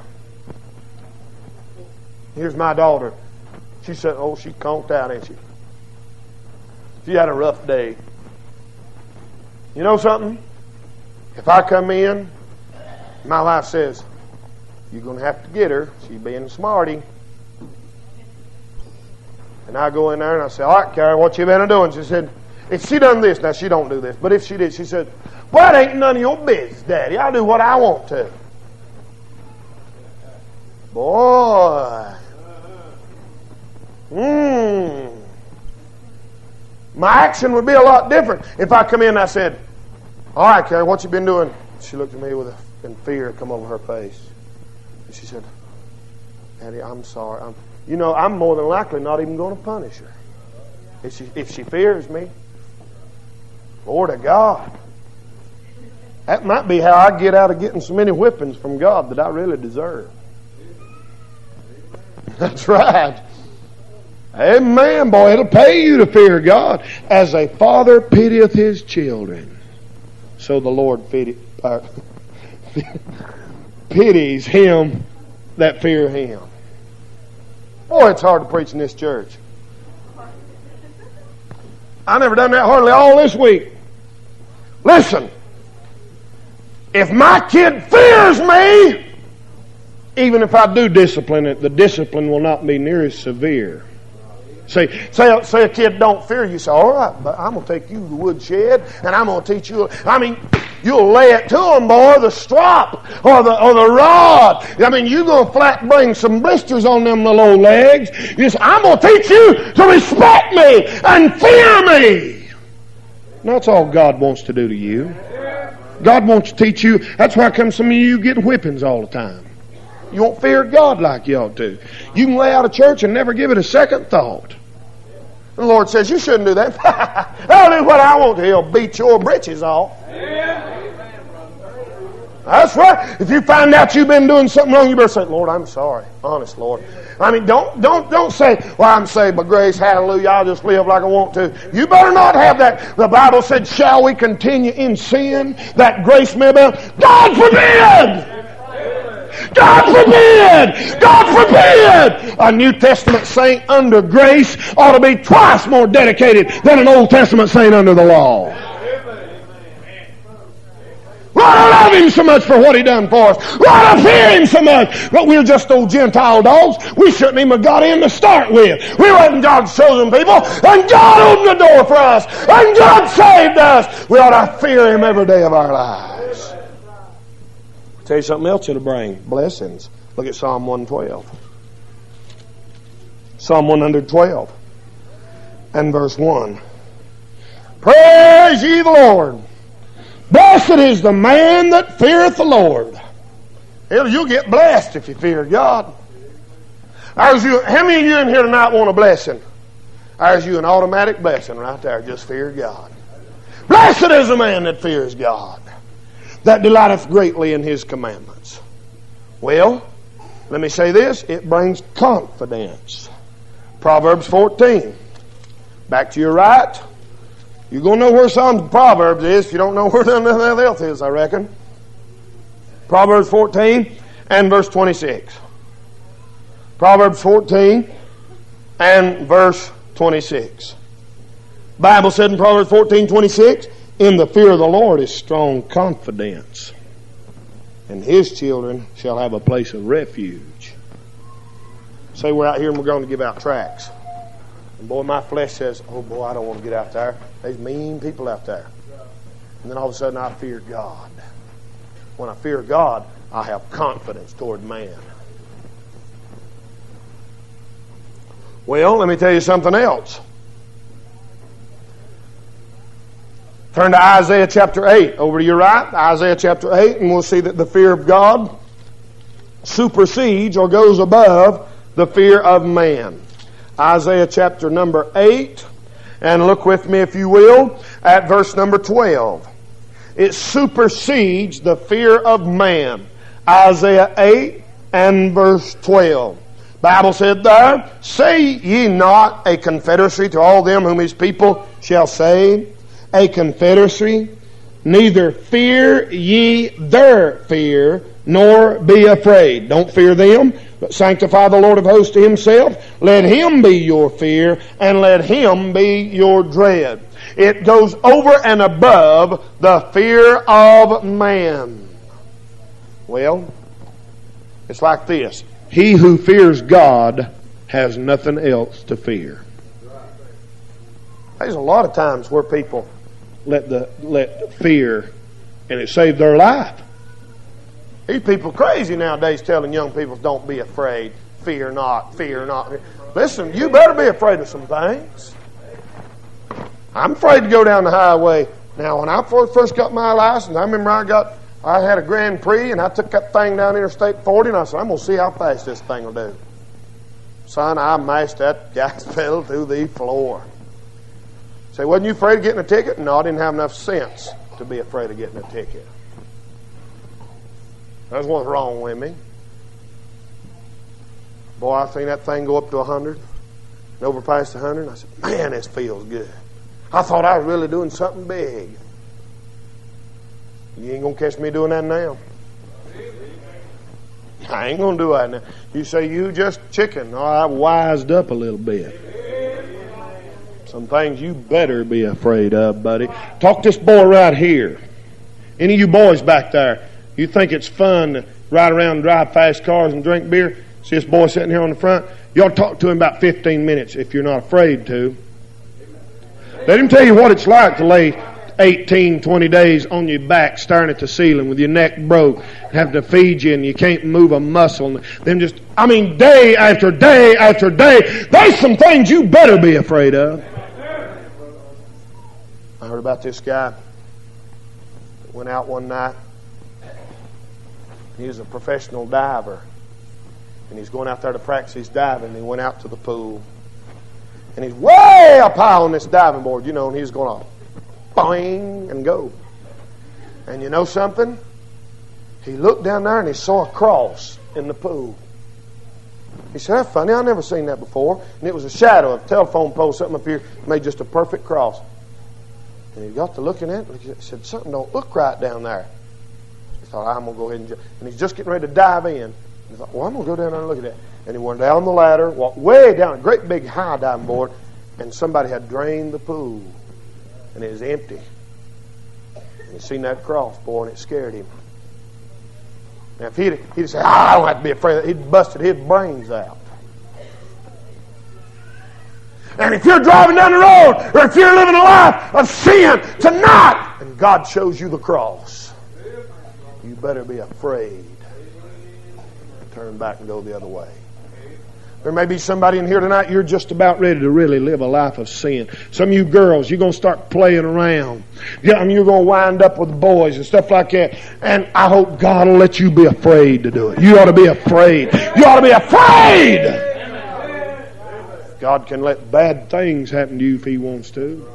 Here's my daughter. She said, oh, she conked out, ain't she? She had a rough day. You know something? If I come in, my wife says, you're going to have to get her. She's being smarty. And I go in there and I say, all right, Carrie, what you been doing? She said, if she done this, now she don't do this, but if she did, she said, well, that ain't none of your business, Daddy. I do what I want to. Boy. Mmm. My action would be a lot different if I come in and I said, all right, Carrie, what you been doing? She looked at me with a and fear come over her face. And she said, Daddy, I'm sorry. I'm, you know, I'm more than likely not even going to punish her. If she, if she fears me. Lord of God. That might be how I get out of getting so many whippings from God that I really deserve. That's right. Amen, boy. It'll pay you to fear God. As a father pitieth his children, so the Lord pity, uh, pities him that fear Him. Boy, it's hard to preach in this church. I never done that hardly all this week. Listen, if my kid fears me, even if I do discipline it, the discipline will not be near as severe. See, say, say a kid don't fear you. Say, all right, but I'm going to take you to the woodshed and I'm going to teach you. I mean, you'll lay it to them, boy, the strop or the or the rod. I mean, you're going to flat bring some blisters on them little legs. You say, I'm going to teach you to respect me and fear me. And that's all God wants to do to you. God wants to teach you. That's why come some of you get whippings all the time. You won't fear God like you ought to. You can lay out of church and never give it a second thought. The Lord says, you shouldn't do that. I'll do what I want to. He'll beat your britches off. That's right. If you find out you've been doing something wrong, you better say, Lord, I'm sorry. Honest, Lord. I mean, don't don't don't say, well, I'm saved by grace, hallelujah, I'll just live like I want to. You better not have that. The Bible said, shall we continue in sin that grace may abound? God forbid! God forbid! God forbid! A New Testament saint under grace ought to be twice more dedicated than an Old Testament saint under the law. Lord, I love Him so much for what He done for us. Lord, I fear Him so much. But we're just old Gentile dogs. We shouldn't even have got in to start with. We wasn't God's chosen people. And God opened the door for us. And God saved us. We ought to fear Him every day of our lives. I'll tell you something else it'll bring. Blessings. Look at Psalm one twelve. Psalm one twelve and verse one. Praise ye the Lord. Blessed is the man that feareth the Lord. You'll get blessed if you fear God. There's you, how many of you in here tonight want a blessing? There's you an automatic blessing right there. Just fear God. Blessed is the man that fears God, that delighteth greatly in His commandments. Well, Let me say this, it brings confidence. Proverbs fourteen. Back to your right. You're going to know where Psalms and Proverbs is if you don't know where nothing else is, I reckon. Proverbs fourteen and verse twenty-six. Proverbs fourteen and verse twenty-six. Bible said in Proverbs fourteen twenty-six, in the fear of the Lord is strong confidence, and His children shall have a place of refuge. Say we're out here and we're going to give out tracts. And boy, my flesh says, oh boy, I don't want to get out there. There's mean people out there. And then all of a sudden I fear God. When I fear God, I have confidence toward man. Well, let me tell you something else. Turn to Isaiah chapter eight. Over to your right, Isaiah chapter eight, and we'll see that the fear of God supersedes or goes above the fear of man. Isaiah chapter number eight, and look with me if you will at verse number twelve. It supersedes the fear of man. Isaiah eight and verse twelve. Bible said there, say ye not a confederacy to all them whom His people shall save, a confederacy, neither fear ye their fear, nor be afraid. Don't fear them, but sanctify the Lord of hosts to Himself. Let Him be your fear, and let Him be your dread. It goes over and above the fear of man. Well, it's like this. He who fears God has nothing else to fear. There's a lot of times where people let the let fear, and it saved their life. These people crazy nowadays telling young people, don't be afraid, fear not, fear not. Listen, you better be afraid of some things. I'm afraid to go down the highway. Now, when I first got my license, I remember I got I had a Grand Prix, and I took that thing down Interstate forty, and I said, I'm going to see how fast this thing will do. Son, I mashed that gas pedal to the floor. Say, wasn't you afraid of getting a ticket? No, I didn't have enough sense to be afraid of getting a ticket. That's what's wrong with me. Boy, I seen that thing go up to one hundred and over past one hundred, and I said, man, this feels good. I thought I was really doing something big. You ain't going to catch me doing that now. I ain't going to do that now. You say, you just chicken. Oh, I wised up a little bit. Some things you better be afraid of, buddy. Talk to this boy right here. Any of you boys back there, you think it's fun to ride around and drive fast cars and drink beer? See this boy sitting here on the front? You ought to talk to him about fifteen minutes if you're not afraid to. Let him tell you what it's like to lay eighteen, twenty days on your back staring at the ceiling with your neck broke, having to feed you and you can't move a muscle. Them just, I mean, day after day after day, there's some things you better be afraid of. I heard about this guy that went out one night. He was a professional diver, and he's going out there to practice his diving. And he went out to the pool, and he's way up high on this diving board, you know, and he's going to boing and go. And you know something? He looked down there and he saw a cross in the pool. He said, that's funny, I've never seen that before. And it was a shadow of a telephone pole, something up here, made just a perfect cross. And he got to looking at it, and he said, something don't look right down there. He thought, I'm going to go ahead and... Ju-. And he's just getting ready to dive in. He thought, well, I'm going to go down there and look at that. And he went down the ladder, walked way down, a great big high diving board, and somebody had drained the pool. And it was empty. And he seen that cross, boy, and it scared him. Now, if he'd, he'd say, ah, I don't have to be afraid of that, he'd busted his brains out. And if you're driving down the road, or if you're living a life of sin tonight, and God shows you the cross, you better be afraid to turn back and go the other way. There may be somebody in here tonight, you're just about ready to really live a life of sin. Some of you girls, you're going to start playing around. Yeah, I mean, you're going to wind up with boys and stuff like that. And I hope God will let you be afraid to do it. You ought to be afraid. You ought to be afraid. God can let bad things happen to you if He wants to. You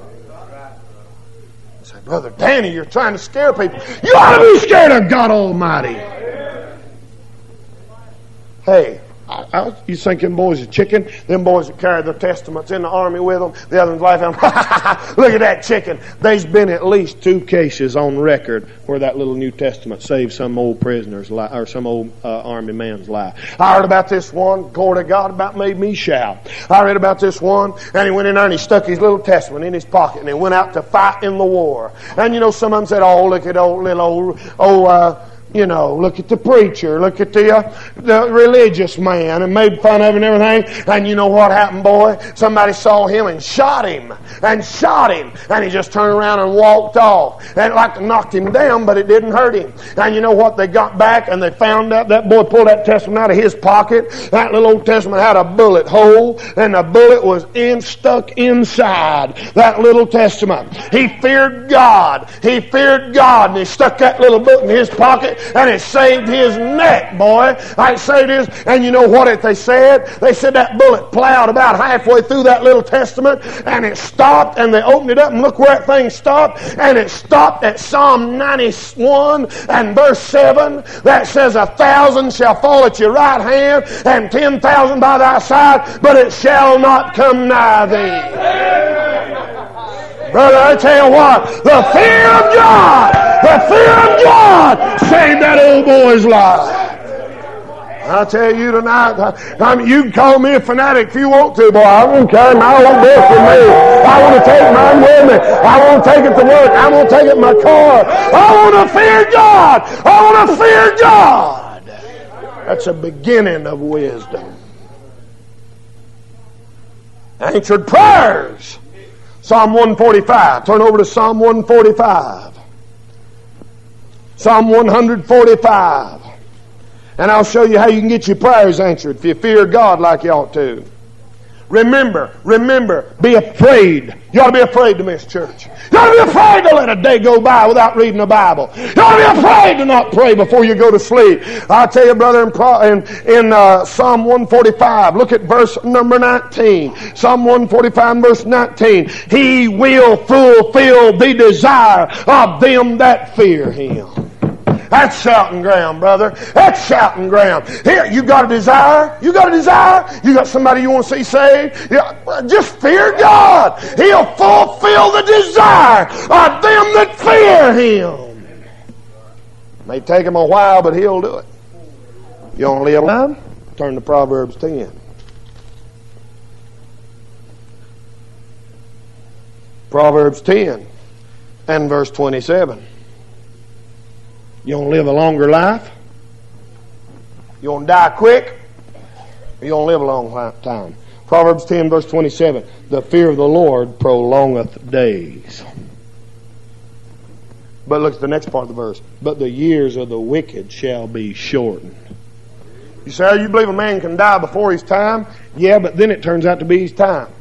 say, Brother Danny, you're trying to scare people. You ought to be scared of God Almighty. Hey, I, I, you think them boys are chicken? Them boys that carry their testaments in the army with them, the other ones laughing, look at that chicken. There's been at least two cases on record where that little New Testament saved some old prisoner's life, or some old uh, army man's life. I heard about this one, glory to God, about made me shout. I read about this one, and he went in there and he stuck his little testament in his pocket, and he went out to fight in the war. And you know, some of them said, oh, look at old little old, oh, uh, You know, look at the preacher, look at the, uh, the religious man, and made fun of him and everything. And you know what happened, boy? Somebody saw him and shot him, and shot him. And he just turned around and walked off. And it like to knocked him down, but it didn't hurt him. And you know what? They got back and they found out that boy pulled that testament out of his pocket. That little Old Testament had a bullet hole, and the bullet was in stuck inside that little testament. He feared God. He feared God, and he stuck that little book in his pocket. And it saved his neck, boy. It saved his. And you know what they said? They said that bullet plowed about halfway through that little testament, and it stopped, and they opened it up, and look where that thing stopped. And it stopped at Psalm ninety-one and verse seven. That says, a thousand shall fall at your right hand, and ten thousand by thy side, but it shall not come nigh thee. Brother, I tell you what, the fear of God, the fear of God saved that old boy's life. I tell you tonight, I mean, you can call me a fanatic if you want to, boy. I don't care. I want this for me. I want to take mine with me. I want to take it to work. I want to take it in my car. I want to fear God. I want to fear God. That's a beginning of wisdom. Answered prayers. Psalm one forty-five. Turn over to Psalm one forty-five. Psalm one forty-five. And I'll show you how you can get your prayers answered if you fear God like you ought to. Remember, remember, be afraid. You ought to be afraid to miss church. You ought to be afraid to let a day go by without reading the Bible. You ought to be afraid to not pray before you go to sleep. I'll tell you, brother, in, in, in uh, Psalm one forty-five, look at verse number nineteen. Psalm one forty-five, verse nineteen. He will fulfill the desire of them that fear Him. That's shouting ground, brother. That's shouting ground. Here, you got a desire? You got a desire? You got somebody you want to see saved? Yeah, just fear God. He'll fulfill the desire of them that fear Him. May take Him a while, but He'll do it. You want to live long? Turn to Proverbs ten. Proverbs ten and verse twenty-seven. You want to live a longer life? You want to die quick? Or you want to live a long time? Proverbs ten, verse twenty-seven. The fear of the Lord prolongeth days. But look at the next part of the verse. But the years of the wicked shall be shortened. You say, oh, you believe a man can die before his time? Yeah, but then it turns out to be his time.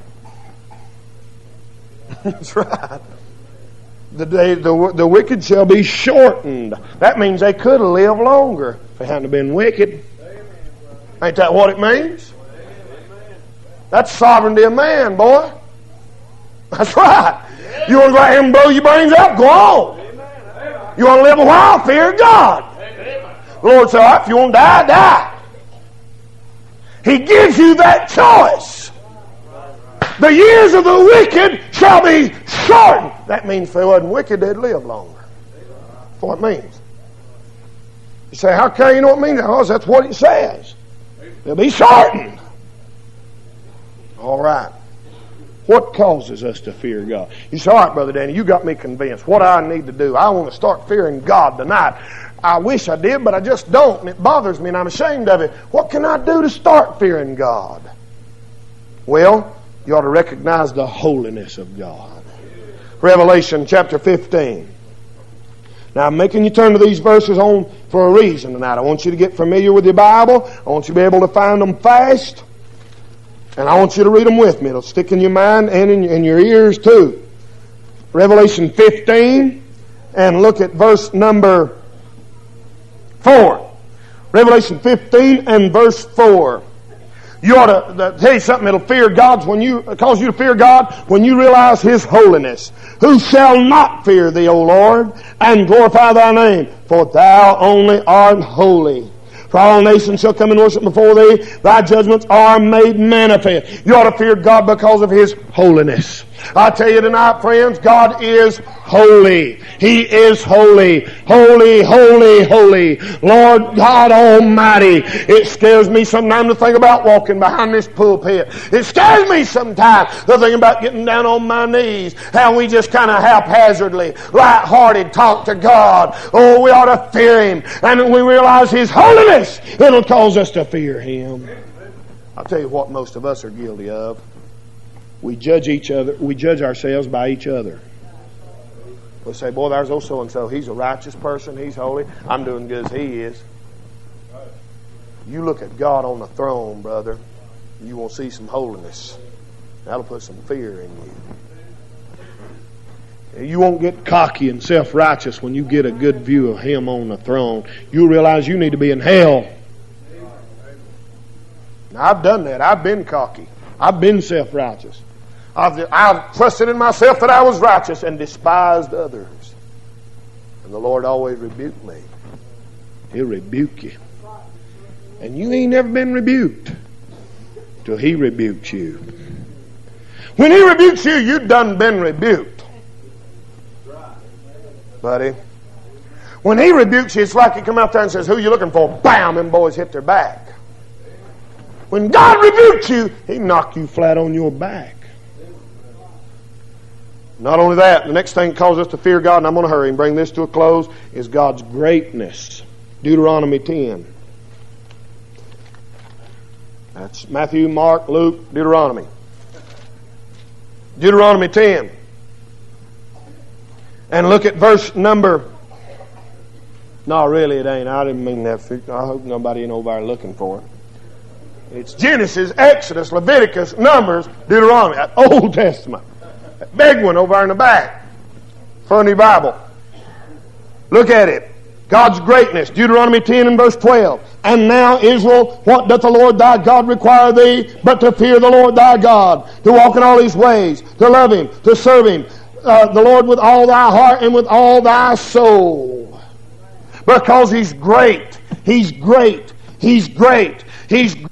That's right. The, day, the, the wicked shall be shortened. That means they could have lived longer if they hadn't been wicked. Ain't that what it means? That's sovereignty of man, boy. That's right. You want to go out here and blow your brains out? Go on. You want to live a while? Fear God. The Lord said, all right, if you want to die, die. He gives you that choice. The years of the wicked shall be shortened. That means if they wasn't wicked, they'd live longer. That's what it means. You say, how can you know what it means? Because that's what it says. They'll be shortened. All right. What causes us to fear God? You say, all right, Brother Danny, you got me convinced. What I need to do, I want to start fearing God tonight. I wish I did, but I just don't, and it bothers me, and I'm ashamed of it. What can I do to start fearing God? Well, you ought to recognize the holiness of God. Revelation chapter fifteen. Now, I'm making you turn to these verses on for a reason tonight. I want you to get familiar with your Bible. I want you to be able to find them fast. And I want you to read them with me. It'll stick in your mind and in, in your ears too. Revelation fifteen, and look at verse number four. Revelation fifteen and verse four. You ought to uh, tell you something that'll fear God's when you cause you to fear God when you realize His holiness. Who shall not fear Thee, O Lord, and glorify Thy name? For Thou only art holy. For all nations shall come and worship before thee. Thy judgments are made manifest. You ought to fear God because of His holiness. I tell you tonight, friends, God is holy. He is holy. Holy, holy, holy. Lord God Almighty. It scares me sometimes to think about walking behind this pulpit. It scares me sometimes to think about getting down on my knees. How we just kind of haphazardly, light-hearted talk to God. Oh, we ought to fear Him. And when we realize His holiness, it'll cause us to fear Him. I'll tell you what most of us are guilty of. We judge each other. We judge ourselves by each other. We'll say, boy, there's old so-and-so. He's a righteous person. He's holy. I'm doing good as he is. You look at God on the throne, brother. You will see some holiness. That'll put some fear in you. You won't get cocky and self-righteous when you get a good view of Him on the throne. You'll realize you need to be in hell. Now, I've done that. I've been cocky. I've been self-righteous. I've, I've trusted in myself that I was righteous and despised others. And the Lord always rebuked me. He'll rebuke you. And you ain't never been rebuked till He rebukes you. When He rebukes you, you done been rebuked. Buddy. When He rebukes you, it's like He come out there and says, who you looking for? Bam! Them boys hit their back. When God rebukes you, He knock you flat on your back. Not only that, the next thing that causes us to fear God, and I'm going to hurry and bring this to a close, is God's greatness. Deuteronomy ten. That's Matthew, Mark, Luke, Deuteronomy. Deuteronomy ten. And look at verse number... No, really it ain't. I didn't mean that. I hope nobody ain't over there looking for it. It's Genesis, Exodus, Leviticus, Numbers, Deuteronomy. That Old Testament. That big one over in the back. Front of your Bible. Look at it. God's greatness. Deuteronomy ten and verse twelve. And now, Israel, what doth the Lord thy God require thee, but to fear the Lord thy God, to walk in all His ways, to love Him, to serve Him, uh, the Lord with all thy heart and with all thy soul. Because He's great. He's great. He's great. He's great.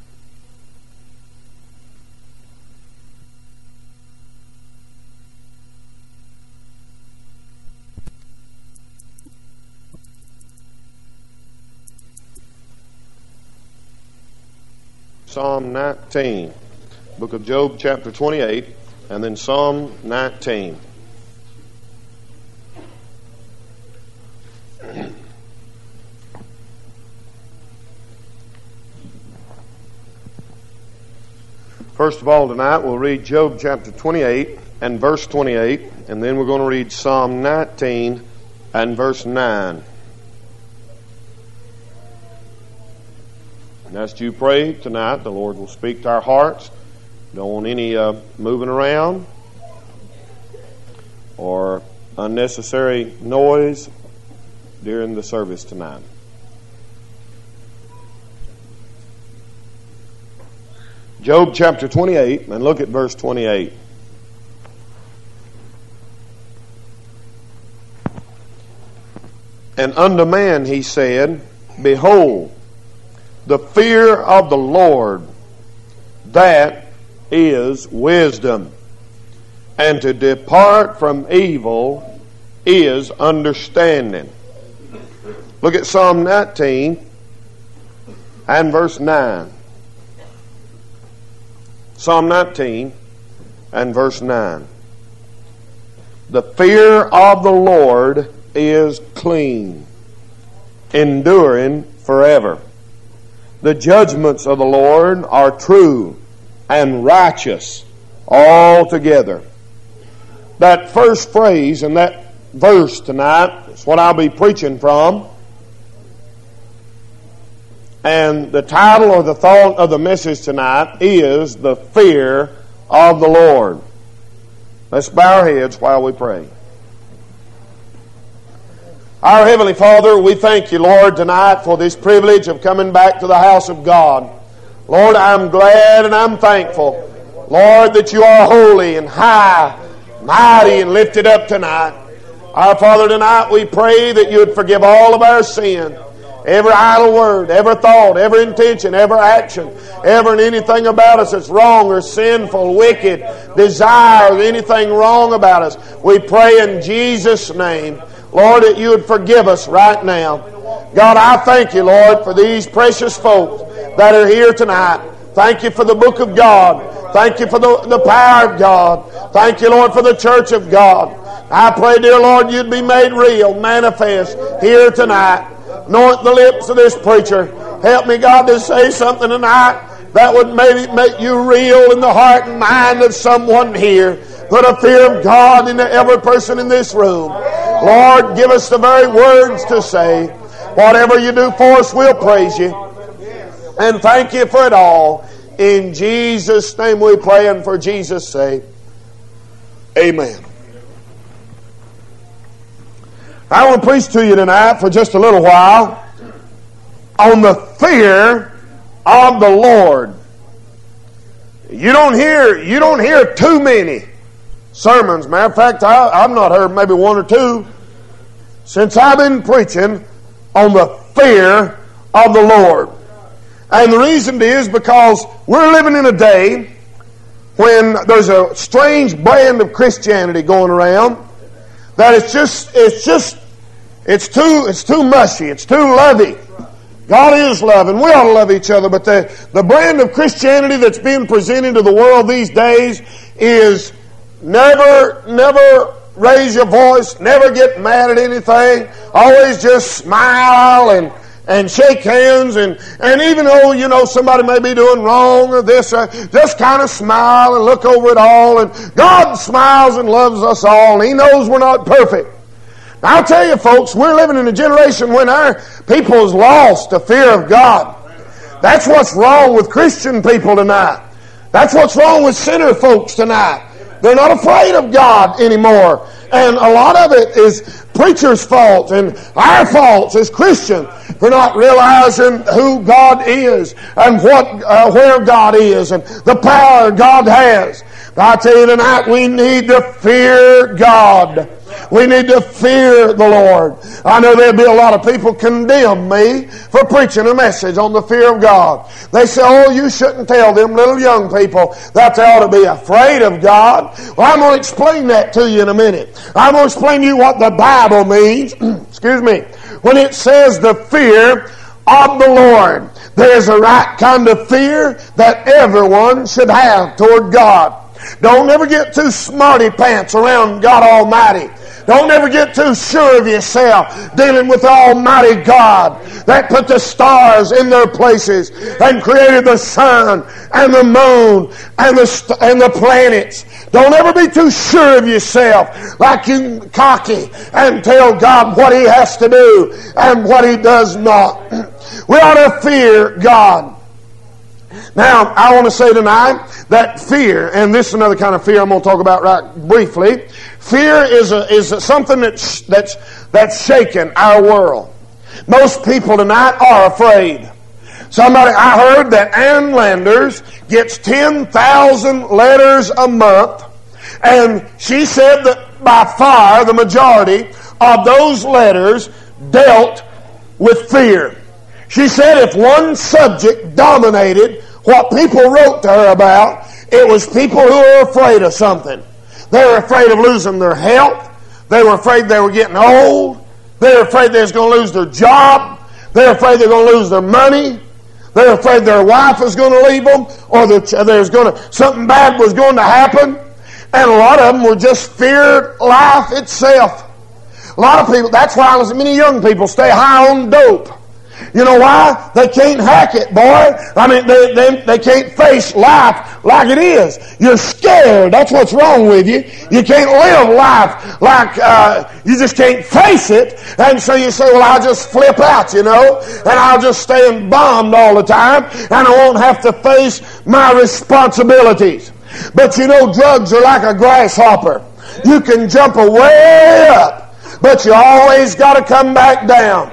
Psalm nineteen, book of Job chapter twenty-eight, and then Psalm nineteen. First of all, tonight we'll read Job chapter twenty-eight and verse twenty-eight, and then we're going to read Psalm nineteen and verse nine. And as you pray tonight, the Lord will speak to our hearts. Don't want any uh, moving around or unnecessary noise during the service tonight. Job chapter twenty-eight, and look at verse twenty-eight. And unto man he said, behold, the fear of the Lord, that is wisdom, and to depart from evil is understanding. Look at Psalm nineteen and verse nine. Psalm nineteen and verse nine. The fear of the Lord is clean, enduring forever. The judgments of the Lord are true and righteous altogether. That first phrase in that verse tonight is what I'll be preaching from. And the title or the thought of the message tonight is the fear of the Lord. Let's bow our heads while we pray. Our Heavenly Father, we thank You, Lord, tonight for this privilege of coming back to the house of God. Lord, I'm glad and I'm thankful, Lord, that You are holy and high, mighty and lifted up tonight. Our Father, tonight we pray that You would forgive all of our sin. Every idle word, every thought, every intention, every action, ever and anything about us that's wrong or sinful, wicked, desires, anything wrong about us, we pray in Jesus' name, Lord, that you would forgive us right now. God, I thank you, Lord, for these precious folks that are here tonight. Thank you for the book of God. Thank you for the, the power of God. Thank you, Lord, for the church of God. I pray, dear Lord, you'd be made real, manifest here tonight. Anoint the lips of this preacher. Help me, God, to say something tonight that would maybe make you real in the heart and mind of someone here. Put a fear of God into every person in this room. Lord, give us the very words to say. Whatever you do for us, we'll praise you. And thank you for it all. In Jesus' name we pray, and for Jesus' sake. Amen. I want to preach to you tonight for just a little while on the fear of the Lord. You don't hear, you don't hear too many sermons. Matter of fact, I, I've not heard maybe one or two since I've been preaching on the fear of the Lord. And the reason is because we're living in a day when there's a strange brand of Christianity going around that it's just, it's just, it's too, it's too mushy, it's too lovey. God is love, and we ought to love each other, but the, the brand of Christianity that's being presented to the world these days is never, never raise your voice, never get mad at anything, always just smile and and shake hands, and, and even though, you know, somebody may be doing wrong or this, or just kind of smile and look over it all, and God smiles and loves us all, and He knows we're not perfect. Now, I'll tell you, folks, we're living in a generation when our people's lost the fear of God. That's what's wrong with Christian people tonight. That's what's wrong with sinner folks tonight. They're not afraid of God anymore. And a lot of it is preachers' fault and our faults as Christians for not realizing who God is and what, uh, where God is and the power God has. I tell you tonight, we need to fear God. We need to fear the Lord. I know there'll be a lot of people condemn me for preaching a message on the fear of God. They say, oh, you shouldn't tell them little young people that they ought to be afraid of God. Well, I'm going to explain that to you in a minute. I'm going to explain to you what the Bible means, excuse me, when it says the fear of the Lord. There's a right kind of fear that everyone should have toward God. Don't ever get too smarty pants around God Almighty. Don't ever get too sure of yourself dealing with Almighty God that put the stars in their places and created the sun and the moon and the st- and the planets. Don't ever be too sure of yourself like you cocky and tell God what He has to do and what He does not. We ought to fear God. Now, I want to say tonight that fear, and this is another kind of fear I'm going to talk about right briefly. Fear is a, is a, something that's, that's, that's shaken our world. Most people tonight are afraid. Somebody, I heard that Ann Landers gets ten thousand letters a month, and she said that by far the majority of those letters dealt with fear. She said if one subject dominated what people wrote to her about, it was people who were afraid of something. They were afraid of losing their health. They were afraid they were getting old. They were afraid they was going to lose their job. They were afraid they were going to lose their money. They were afraid their wife was going to leave them, or that there's going to something bad was going to happen. And a lot of them were just feared life itself. A lot of people, that's why many young people stay high on dope. You know why? They can't hack it, boy. I mean, they, they, they can't face life like it is. You're scared. That's what's wrong with you. You can't live life like, uh, you just can't face it. And so you say, well, I'll just flip out, you know, and I'll just stay bombed all the time, and I won't have to face my responsibilities. But you know, drugs are like a grasshopper. You can jump way up, but you always got to come back down.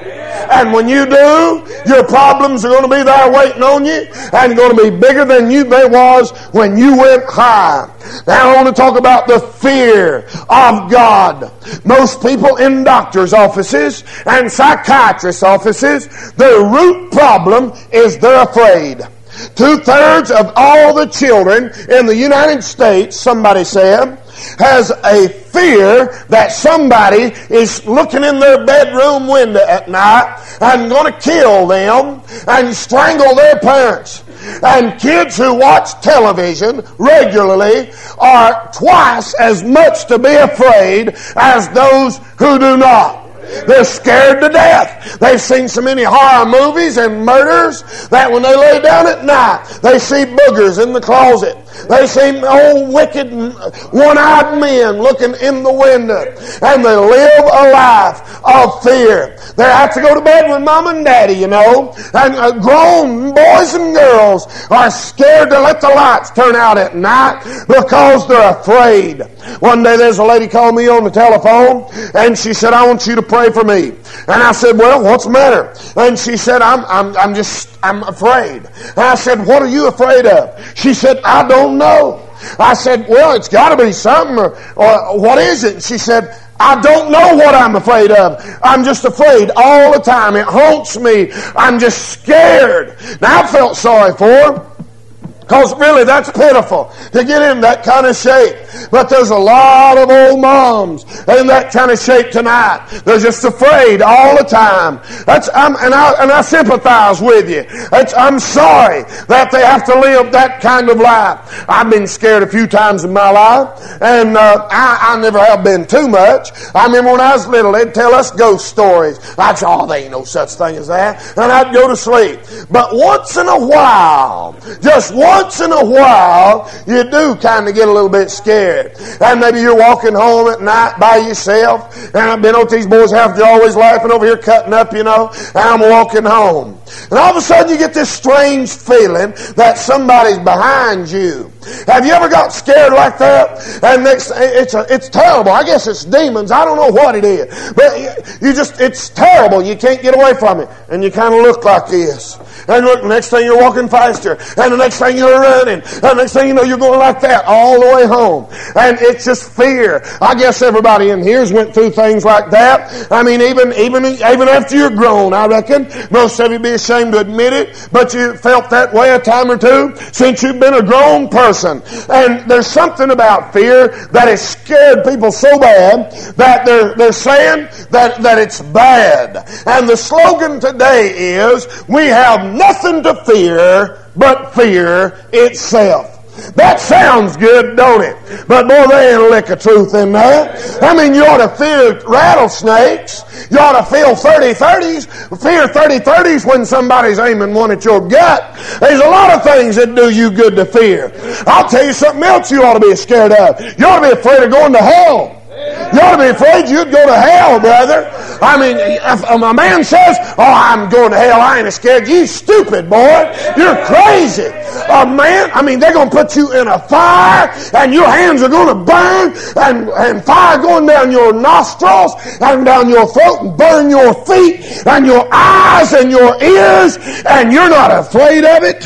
And when you do, your problems are going to be there waiting on you and going to be bigger than you they was when you went high. Now I want to talk about the fear of God. Most people in doctors' offices and psychiatrists' offices, their root problem is they're afraid. Two-thirds of all the children in the United States, somebody said, has a fear that somebody is looking in their bedroom window at night and going to kill them and strangle their parents. And kids who watch television regularly are twice as much to be afraid as those who do not. They're scared to death. They've seen so many horror movies and murders that when they lay down at night, they see boogers in the closet. They see old wicked one-eyed men looking in the window. And they live a life of fear. They have to go to bed with mom and daddy, you know. And uh, grown boys and girls are scared to let the lights turn out at night because they're afraid. One day there's a lady called me on the telephone and she said, I want you to pray for me. And I said, well, what's the matter? And she said, I'm, I'm, I'm just, I'm afraid. And I said, what are you afraid of? She said, I don't know. I said, well, it's got to be something, or, or what is it? She said, I don't know what I'm afraid of. I'm just afraid all the time. It haunts me. I'm just scared. Now, I felt sorry for her. Because really, that's pitiful to get in that kind of shape. But there's a lot of old moms in that kind of shape tonight. They're just afraid all the time. That's I'm, and I and I sympathize with you. That's, I'm sorry that they have to live that kind of life. I've been scared a few times in my life, and uh, I, I never have been too much. I remember when I was little, they'd tell us ghost stories. I'd say, oh, there ain't no such thing as that. And I'd go to sleep. But once in a while, just once Once in a while, you do kind of get a little bit scared. And maybe you're walking home at night by yourself. And I've been over to these boys' house, they're always laughing over here, cutting up, you know. And I'm walking home. And all of a sudden you get this strange feeling that somebody's behind you. Have you ever got scared like that? And next, it's a, it's terrible. I guess it's demons. I don't know what it is. But you just, it's terrible. You can't get away from it. And you kind of look like this. And look, the next thing you're walking faster. And the next thing you're running. And the next thing you know, you're going like that all the way home. And it's just fear. I guess everybody in here's went through things like that. I mean, even, even, even after you're grown, I reckon. Most of you be ashamed to admit it. But you felt that way a time or two since you've been a grown person. And there's something about fear that has scared people so bad that they're, they're saying that, that it's bad. And the slogan today is, we have nothing to fear but fear itself. That sounds good, don't it? But boy, there ain't a lick of truth in there. I mean, you ought to fear rattlesnakes. You ought to feel thirty thirties. Fear thirty thirties when somebody's aiming one at your gut. There's a lot of things that do you good to fear. I'll tell you something else you ought to be scared of. You ought to be afraid of going to hell. You ought to be afraid you'd go to hell, brother. I mean, if a man says, oh, I'm going to hell, I ain't scared. You stupid, boy. You're crazy. A man, I mean, they're going to put you in a fire, and your hands are going to burn, and, and fire going down your nostrils, and down your throat, and burn your feet, and your eyes, and your ears, and you're not afraid of it.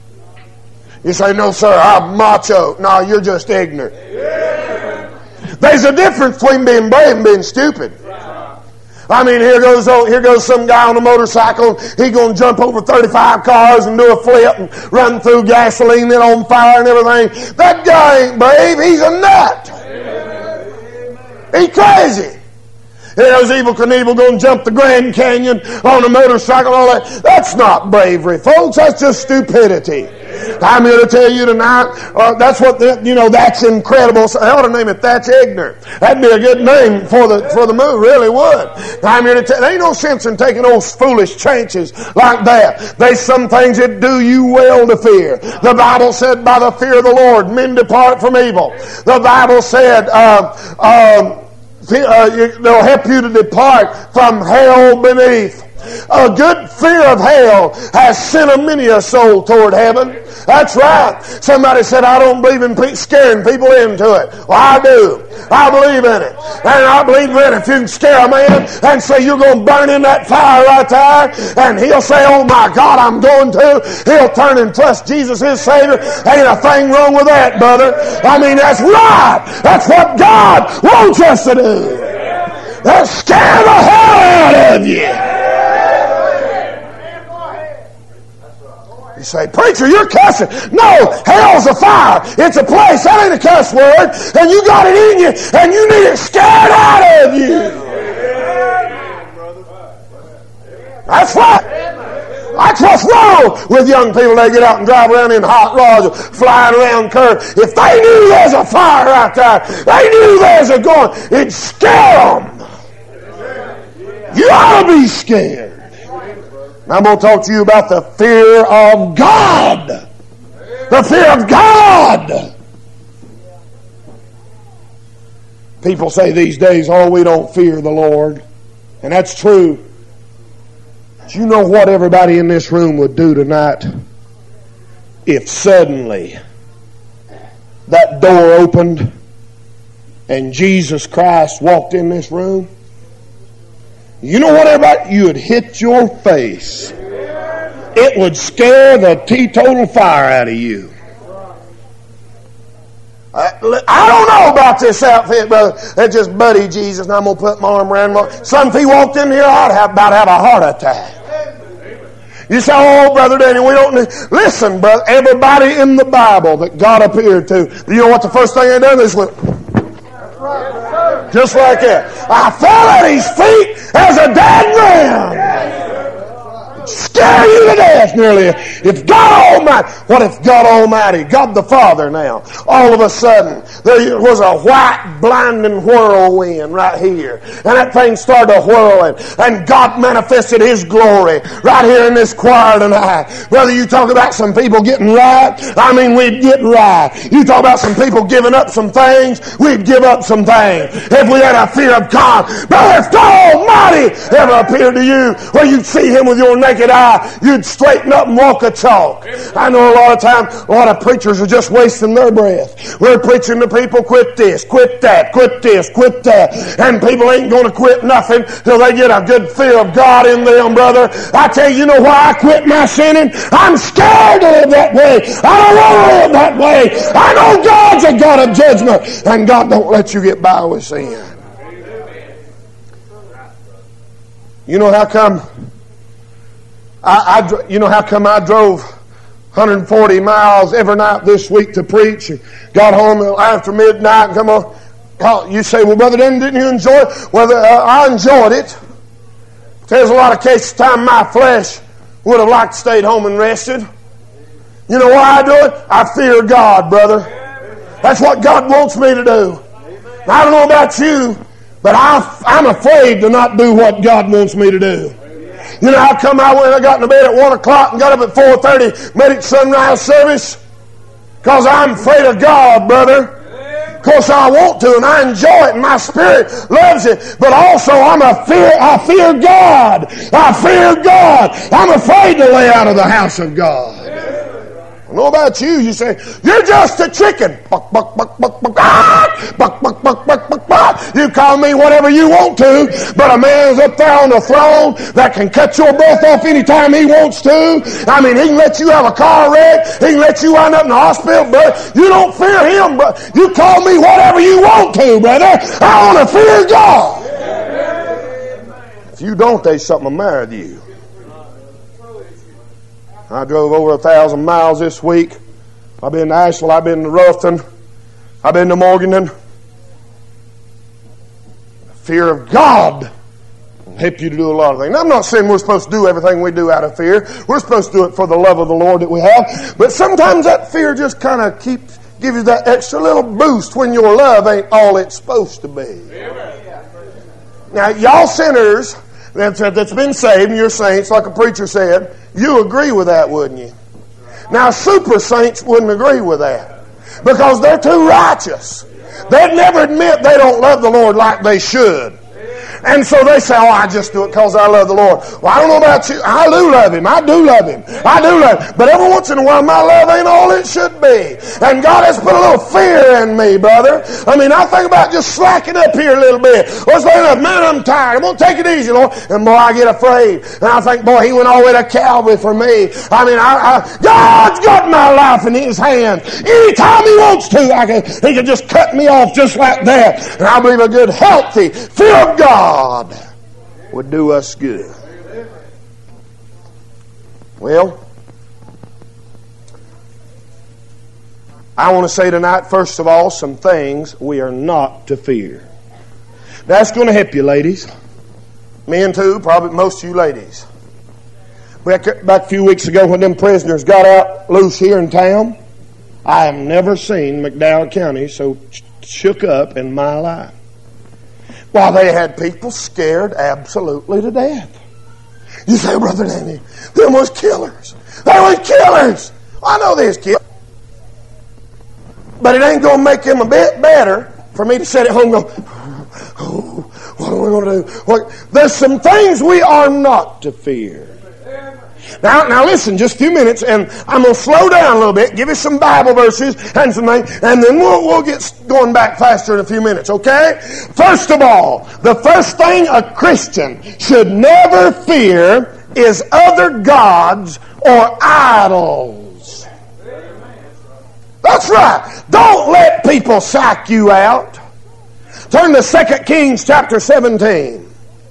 You say, no, sir, I'm macho. No, you're just ignorant. There's a difference between being brave and being stupid. I mean, here goes here goes some guy on a motorcycle. He's going to jump over thirty-five cars and do a flip and run through gasoline that on fire and everything. That guy ain't brave. He's a nut. He's crazy. There's Evel Knievel going to jump the Grand Canyon on a motorcycle and all that. That's not bravery, folks. That's just stupidity. I'm here to tell you tonight, uh, that's what, the, you know, that's incredible. So I ought to name it That's Ignorant. That'd be a good name for the for the movie, really would. I'm here to tell you, there ain't no sense in taking those foolish chances like that. There's some things that do you well to fear. The Bible said, by the fear of the Lord, men depart from evil. The Bible said, uh, um, uh, they'll help you to depart from hell beneath. A good fear of hell has sent a many a soul toward heaven. That's right. Somebody said, I don't believe in pe- scaring people into it. Well, I do. I believe in it. And I believe in it. If you can scare a man and say you're going to burn in that fire right there, and he'll say, oh my God, I'm going to. He'll turn and trust Jesus his Savior. Ain't a thing wrong with that, brother. I mean, that's right. That's what God wants us to do. They'll scare the hell out of you. You say, preacher, you're cussing. No, hell's a fire. It's a place. That ain't a cuss word. And you got it in you, and you need it scared out of you. That's right. That's what's wrong with young people. They get out and drive around in hot rods, flying around curves. If they knew there's a fire out there, they knew there's a going, it'd scare them. You ought to be scared. I'm going to talk to you about the fear of God. The fear of God. People say these days, oh, we don't fear the Lord. And that's true. Do you know what everybody in this room would do tonight if suddenly that door opened and Jesus Christ walked in this room? You know what, everybody? You would hit your face. It would scare the teetotal fire out of you. I, I don't know about this outfit, brother. That's just Buddy Jesus, and I'm going to put my arm around him. Son, if he walked in here, I'd have about have a heart attack. You say, oh, Brother Danny, we don't need... Listen, brother, everybody in the Bible that God appeared to, you know what the first thing they done? They just went... Just like that. I fell at his feet as a dead man. Scare you to death nearly. If God Almighty, what if God Almighty, God the Father now, all of a sudden, there was a white blinding whirlwind right here. And that thing started whirling. And God manifested His glory right here in this choir tonight. Brother, you talk about some people getting right. I mean, we'd get right. You talk about some people giving up some things. We'd give up some things. If we had a fear of God. Brother, if God Almighty ever appeared to you where you'd see Him with your naked eye, you'd straighten up and walk a chalk. I know a lot of times, a lot of preachers are just wasting their breath. We're preaching to people, quit this, quit that, quit this, quit that. And people ain't going to quit nothing till they get a good fear of God in them, brother. I tell you, you know why I quit my sinning? I'm scared to live that way. I don't want to live that way. I know God's a God of judgment, and God don't let you get by with sin. You know how come I, I, you know how come I drove one hundred forty miles every night this week to preach and got home after midnight and come on. You say, well, Brother Denton, didn't you enjoy it? Well, uh, I enjoyed it. There's a lot of cases of time my flesh would have liked to stay home and rested. You know why I do it? I fear God, brother. That's what God wants me to do. I don't know about you, but I, I'm afraid to not do what God wants me to do. You know how come I went, I got into bed at one o'clock and got up at four thirty, made it sunrise service? Because I'm afraid of God, brother. Of course I want to, and I enjoy it, and my spirit loves it. But also I'm a fear, I fear God. I fear God. I'm afraid to lay out of the house of God. I know about you. You say, you're just a chicken. Buck, buck, buck, buck, buck, ah! buck, buck, buck, buck, buck, buck. You call me whatever you want to, but a man's up there on the throne that can cut your breath off anytime he wants to. I mean, he can let you have a car wreck. He can let you wind up in the hospital, but you don't fear him. But you call me whatever you want to, brother. I want to fear God. If you don't, there's something the matter with you. I drove over a thousand miles this week. I've been to Asheville. I've been to Ruffton. I've been to Morganton. The fear of God will help you to do a lot of things. Now, I'm not saying we're supposed to do everything we do out of fear. We're supposed to do it for the love of the Lord that we have. But sometimes that fear just kind of keeps, gives you that extra little boost when your love ain't all it's supposed to be. Now, y'all sinners that's, that's been saved, and you're saints, like a preacher said, you agree with that, wouldn't you? Now, super saints wouldn't agree with that because they're too righteous. They'd never admit they don't love the Lord like they should. And so they say, oh, I just do it because I love the Lord. Well, I don't know about you. I do love Him. I do love Him. I do love Him. But every once in a while, my love ain't all it should be. And God has put a little fear in me, brother. I mean, I think about just slacking up here a little bit. What's well, enough? Man, I'm tired. I'm going to take it easy, Lord. And boy, I get afraid. And I think, boy, He went all the way to Calvary for me. I mean, I, I, God's got my life in His hands. Anytime He wants to, I can, He can just cut me off just like that. And I believe a good, healthy fear of God would do us good. Well, I want to say tonight, first of all, some things we are not to fear. That's going to help you, ladies. Men too, probably most of you ladies. Back, back a few weeks ago when them prisoners got out loose here in town, I have never seen McDowell County so shook up in my life. While they had people scared absolutely to death. You say, Brother Danny, them was killers. They was killers. I know they was killers. But it ain't going to make them a bit better for me to sit at home and go, oh, what are we going to do? What? There's some things we are not to fear. Now, now listen, just a few minutes, and I'm going to slow down a little bit, give you some Bible verses and some things, and then we'll, we'll get going back faster in a few minutes, okay? First of all, the first thing a Christian should never fear is other gods or idols. That's right. Don't let people psych you out. Turn to Second Kings chapter seventeen.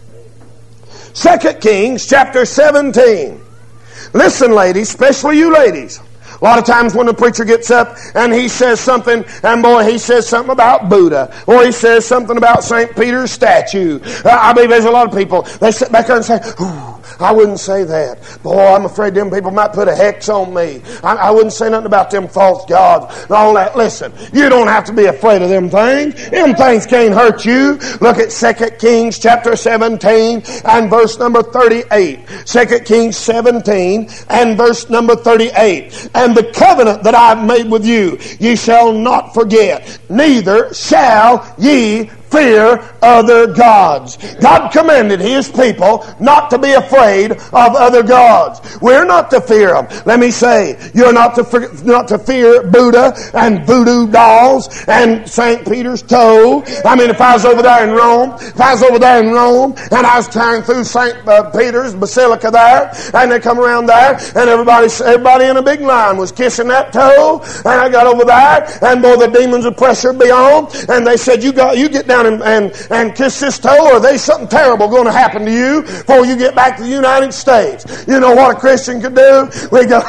Second Kings chapter seventeen. Listen, ladies, especially you ladies. A lot of times when the preacher gets up and he says something, and boy, he says something about Buddha, or he says something about Saint Peter's statue. Uh, I believe there's a lot of people, they sit back there and say, ooh, I wouldn't say that. Boy, I'm afraid them people might put a hex on me. I, I wouldn't say nothing about them false gods and all that. Listen, you don't have to be afraid of them things. Them things can't hurt you. Look at Second Kings chapter seventeen and verse number thirty-eight. Second Kings seventeen and verse number thirty-eight. And the covenant that I have made with you, ye shall not forget, neither shall ye fear other gods. God commanded His people not to be afraid of other gods. We're not to fear them. Let me say, you're not to not to fear Buddha and voodoo dolls and Saint Peter's toe. I mean, if I was over there in Rome, if I was over there in Rome and I was turning through Saint Uh, Peter's Basilica there, and they come around there, and everybody, everybody in a big line was kissing that toe, and I got over there, and boy, the demons of pressure be on, and they said, you got, you get down and, and, and kiss this toe, or there's something terrible going to happen to you before you get back to the United States. You know what a Christian could do? We go,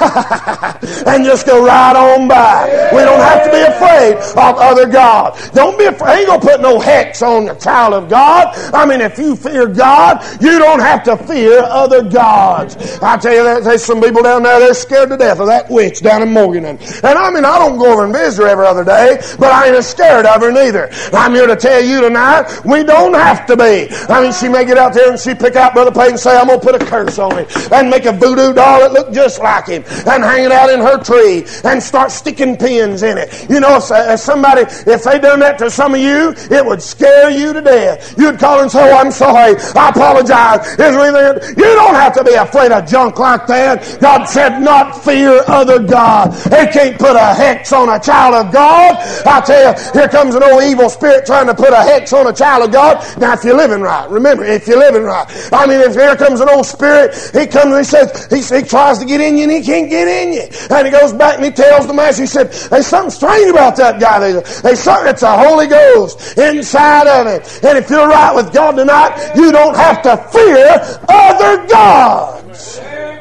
and just go right on by. We don't have to be afraid of other gods. Don't be afraid. Ain't going to put no hex on the child of God. I mean, if you fear God, you don't have to fear other gods. I tell you, there's some people down there, they're scared to death of that witch down in Morgan. And I mean, I don't go over and visit her every other day, but I ain't as scared of her neither. I'm here to tell you tonight, we don't have to be. I mean, she may get out there and she pick out Brother Payne and say, I'm going to put a curse on him, and make a voodoo doll that look just like him, and hang it out in her tree, and start sticking pins in it. You know, if somebody, if they done that to some of you, it would scare you to death. You'd call and say, oh, I'm sorry, I apologize. Is there anything? You don't have to be afraid of junk like that. God said not fear other gods. They can't put a hex on a child of God. I tell you, here comes an old evil spirit trying to put a hex on a child of God. Now, if you're living right, remember, if you're living right. I mean, if here comes an old spirit, he comes and he says, he, he tries to get in you and he can't get in you. And he goes back and he tells the master, he said, there's something strange about that guy. There's, there's something, it's a Holy Ghost inside of it. And if you're right with God tonight, you don't have to fear other gods.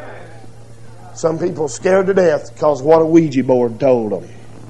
Some people scared to death because what a Ouija board told them.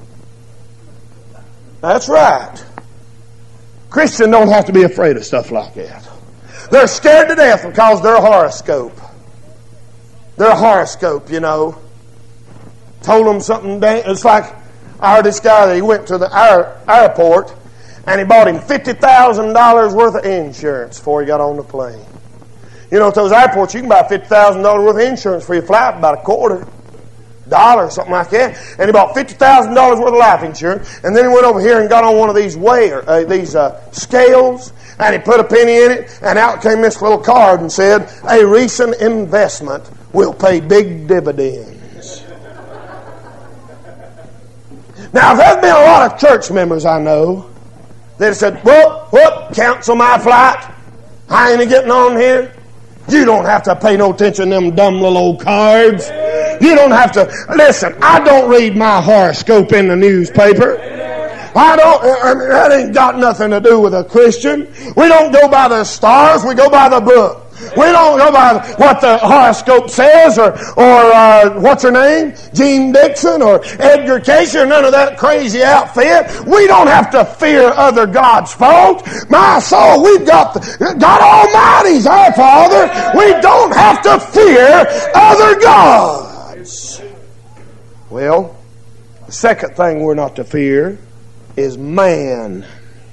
That's right. Christians don't have to be afraid of stuff like that. They're scared to death because their horoscope. Their horoscope, you know, told them something. It's like, I heard this guy that he went to the air, airport and he bought him fifty thousand dollars worth of insurance before he got on the plane. You know, at those airports, you can buy fifty thousand dollars worth of insurance for your flight about a quarter. dollar or something like that, and he bought fifty thousand dollars worth of life insurance, and then he went over here and got on one of these weigher, uh, these uh, scales, and he put a penny in it, and out came this little card and said, a recent investment will pay big dividends. Now, there's been a lot of church members I know that have said, whoop, whoop, cancel my flight. I ain't getting on here. You don't have to pay no attention to them dumb little old cards. You don't have to. Listen, I don't read my horoscope in the newspaper. I don't, I mean, that ain't got nothing to do with a Christian. We don't go by the stars, we go by the book. We don't go by what the horoscope says, or or uh, what's her name, Jean Dixon or Edgar Cayce, or none of that crazy outfit. We don't have to fear other God's folks. My soul, we've got the, God Almighty's our Father. We don't have to fear other gods. Well, the second thing we're not to fear is man.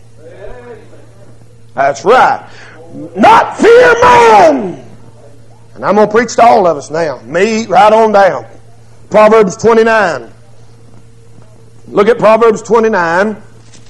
That's right. Not fear man. And I'm going to preach to all of us now. Me, right on down. Proverbs twenty-nine. Look at Proverbs twenty-nine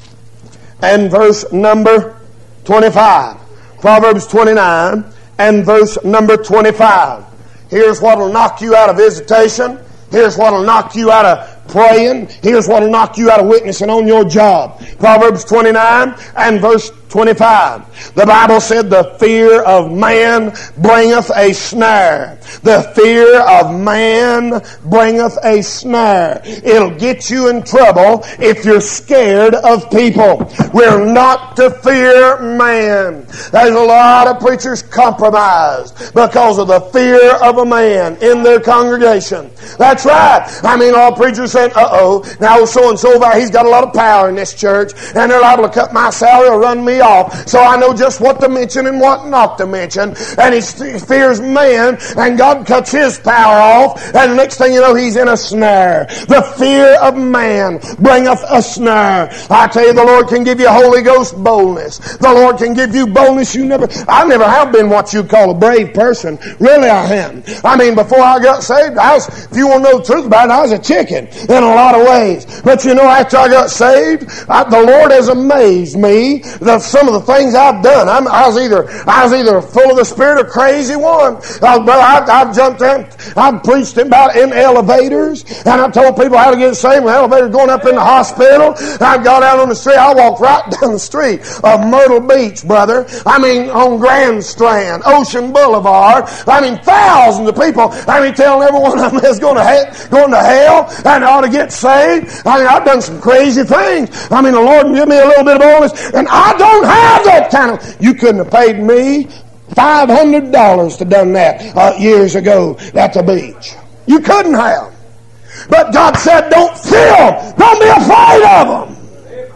and verse number twenty-five. Proverbs twenty-nine and verse number twenty-five. Here's what will knock you out of visitation. Here's what will knock you out of praying. Here's what will knock you out of witnessing on your job. Proverbs twenty-nine and verse twenty-five. The Bible said, the fear of man bringeth a snare. The fear of man bringeth a snare. It'll get you in trouble if you're scared of people. We're not to fear man. There's a lot of preachers compromised because of the fear of a man in their congregation. That's right. I mean, all preachers saying, uh-oh, now so-and-so, he's got a lot of power in this church, and they're liable to cut my salary or run me off. So I know just what to mention and what not to mention. And he fears man, and God cuts his power off, and the next thing you know, he's in a snare. The fear of man bringeth a snare. I tell you, the Lord can give you Holy Ghost boldness. The Lord can give you boldness you never... I never have been what you'd call a brave person. Really, I haven't. I mean, before I got saved, I was, if you want to know the truth about it, I was a chicken in a lot of ways. But you know, after I got saved, I, the Lord has amazed me. The, some of the things I've done. I'm, I was either I was either full of the Spirit or crazy one. Uh, brother, I've, I've jumped in. I've preached about in elevators, and I've told people how to get saved with elevators going up in the hospital. I've got out on the street. I walked right down the street of Myrtle Beach, brother. I mean, on Grand Strand, Ocean Boulevard. I mean, thousands of people. I mean, telling everyone I'm going to hell, going to hell, and ought to get saved. I mean, I've done some crazy things. I mean, the Lord can give me a little bit of boldness, and I don't have that kind of... You couldn't have paid me five hundred dollars to done that uh, years ago at the beach. You couldn't have. But God said, don't fear. Don't be afraid of them.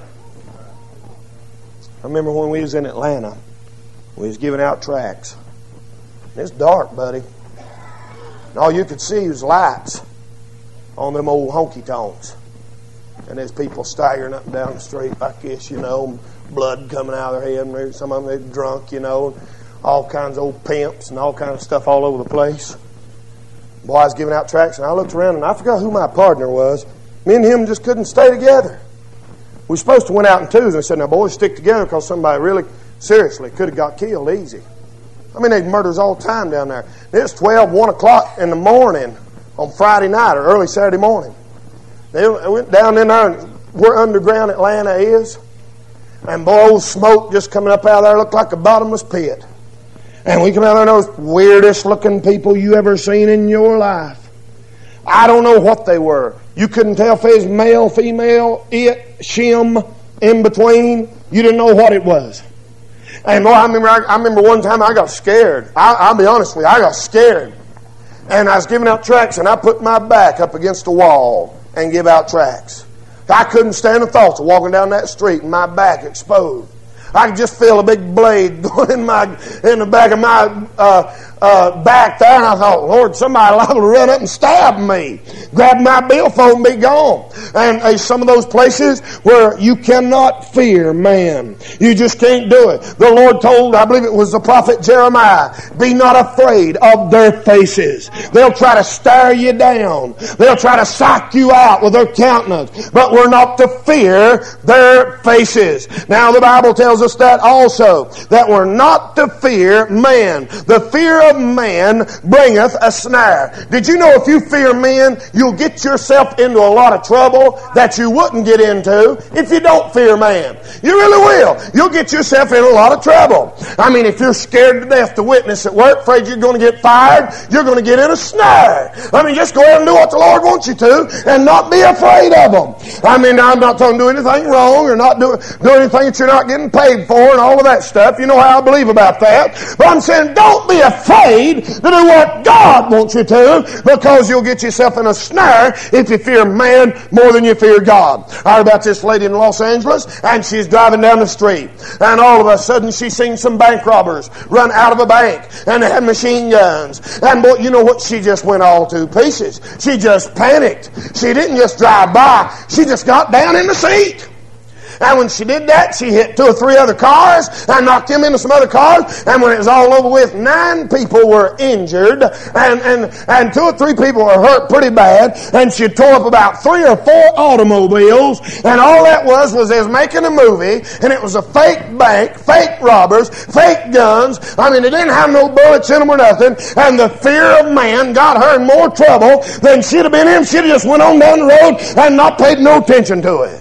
I remember when we was in Atlanta, we was giving out tracts. It's dark, buddy. And all you could see was lights on them old honky-tonks. And there's people staggering up and down the street like this, you know, blood coming out of their head, and some of them they're drunk, you know, all kinds of old pimps and all kinds of stuff all over the place. Boy, I was giving out tracts, and I looked around, and I forgot who my partner was. Me and him just couldn't stay together. We were supposed to went out in twos, and I said, now, boys, stick together, because somebody really, seriously, could have got killed easy. I mean, they murders all the time down there. It was twelve, one o'clock in the morning on Friday night or early Saturday morning. They went down in there, and where underground Atlanta is, and boy, old smoke just coming up out of there looked like a bottomless pit. And we come out there, and those weirdest looking people you ever seen in your life. I don't know what they were. You couldn't tell if it was male, female, it, shim, in between. You didn't know what it was. And boy, I remember, I, I remember one time I got scared. I, I'll be honest with you, I got scared. And I was giving out tracts, and I put my back up against a wall and give out tracts. I couldn't stand the thoughts of walking down that street and my back exposed. I could just feel a big blade going in my in the back of my uh, uh, back there, and I thought, Lord, somebody liable to run up and stab me, grab my billfold and be gone. And uh, some of those places where you cannot fear man. You just can't do it. The Lord told, I believe it was the prophet Jeremiah, be not afraid of their faces. They'll try to stare you down. They'll try to psych you out with their countenance. But we're not to fear their faces. Now the Bible tells us that also, that we're not to fear man. The fear of man bringeth a snare. Did you know if you fear men, you'll get yourself into a lot of trouble that you wouldn't get into if you don't fear man? You really will. You'll get yourself in a lot of trouble. I mean, if you're scared to death to witness at work, afraid you're going to get fired, you're going to get in a snare. I mean, just go ahead and do what the Lord wants you to and not be afraid of them. I mean, I'm not talking do anything wrong or not do, do anything that you're not getting paid for and all of that stuff. You know how I believe about that. But I'm saying don't be afraid to do what God wants you to, because you'll get yourself in a snare if you fear man more than you fear God. I heard about this lady in Los Angeles, and she's driving down the street, and all of a sudden she seen some bank robbers run out of a bank, and they had machine guns. And boy, you know what? She just went all to pieces. She just panicked. She didn't just drive by. She just got down in the seat. And when she did that, she hit two or three other cars and knocked them into some other cars. And when it was all over with, nine people were injured, and, and, and two or three people were hurt pretty bad. And she tore up about three or four automobiles. And all that was was they was making a movie, and it was a fake bank, fake robbers, fake guns. I mean, they didn't have no bullets in them or nothing. And the fear of man got her in more trouble than she'd have been in. She'd have just went on down the road and not paid no attention to it.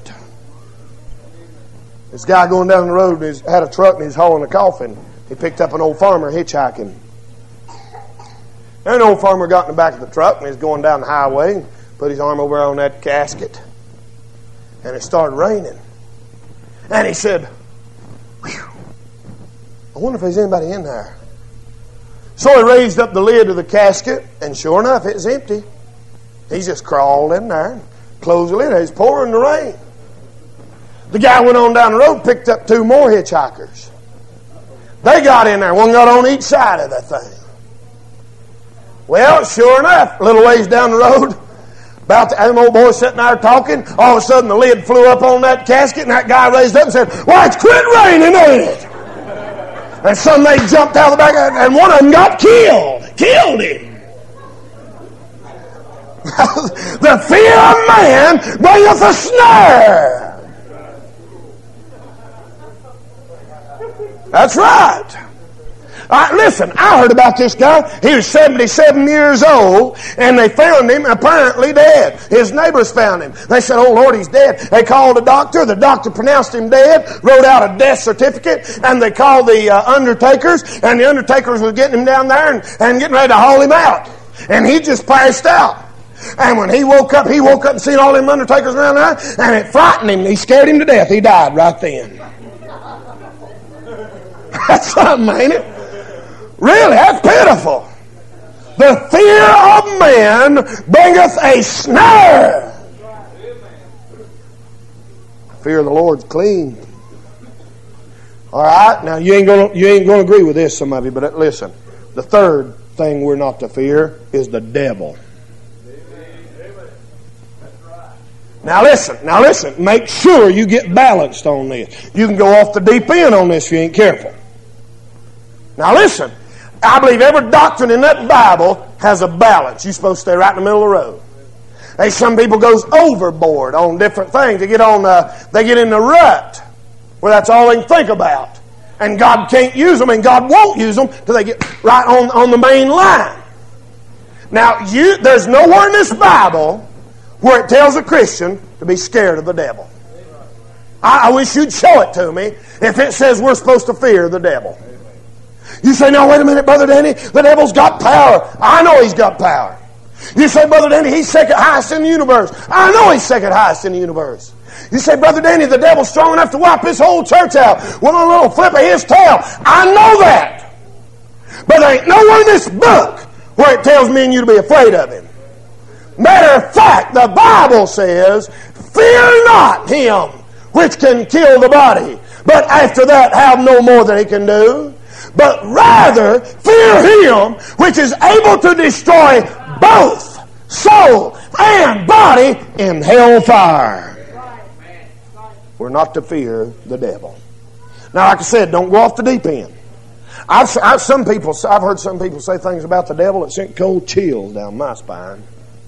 This guy going down the road and had a truck and he's hauling a coffin. He picked up an old farmer hitchhiking. And an old farmer got in the back of the truck and he's going down the highway and put his arm over on that casket. And it started raining. And he said, "Whew, I wonder if there's anybody in there." So he raised up the lid of the casket, and sure enough, it was empty. He just crawled in there and closed the lid. It was pouring the rain. The guy went on down the road, picked up two more hitchhikers. They got in there. One got on each side of that thing. Well, sure enough, a little ways down the road, about the them old boys sitting there talking, all of a sudden the lid flew up on that casket, and that guy raised up and said, "Why, it's quit raining, ain't it?" And some they jumped out of the back, and one of them got killed. Killed him. The fear of man bringeth a snare. That's right. Uh, listen, I heard about this guy. He was seventy-seven years old, and they found him apparently dead. His neighbors found him. They said, "Oh, Lord, he's dead." They called the doctor. The doctor pronounced him dead, wrote out a death certificate, and they called the uh, undertakers, and the undertakers were getting him down there and, and getting ready to haul him out. And he just passed out. And when he woke up, he woke up and seen all them undertakers around there, and it frightened him. He scared him to death. He died right then. That's something, ain't it? Really, that's pitiful. The fear of man bringeth a snare. Fear of the Lord's clean. All right, now you ain't gonna you ain't gonna agree with this, some of you, but listen. The third thing we're not to fear is the devil. Now listen, now listen. Make sure you get balanced on this. You can go off the deep end on this if you ain't careful. Now listen, I believe every doctrine in that Bible has a balance. You're supposed to stay right in the middle of the road. Hey, some people goes overboard on different things. They get on, uh, they get in the rut where that's all they can think about, and God can't use them, and God won't use them till they get right on on the main line. Now, you there's nowhere in this Bible where it tells a Christian to be scared of the devil. I, I wish you'd show it to me if it says we're supposed to fear the devil. You say, "No, wait a minute, Brother Danny, the devil's got power." I know he's got power. You say, "Brother Danny, he's second highest in the universe." I know he's second highest in the universe. You say, "Brother Danny, the devil's strong enough to wipe this whole church out with a little flip of his tail." I know that. But there ain't nowhere in this book where it tells me and you to be afraid of him. Matter of fact, the Bible says, "Fear not him which can kill the body, but after that have no more that he can do." but rather fear Him which is able to destroy both soul and body in hell fire. We're not to fear the devil. Now, like I said, don't go off the deep end. I've, I've some people. I've heard some people say things about the devil that sent cold chills down my spine.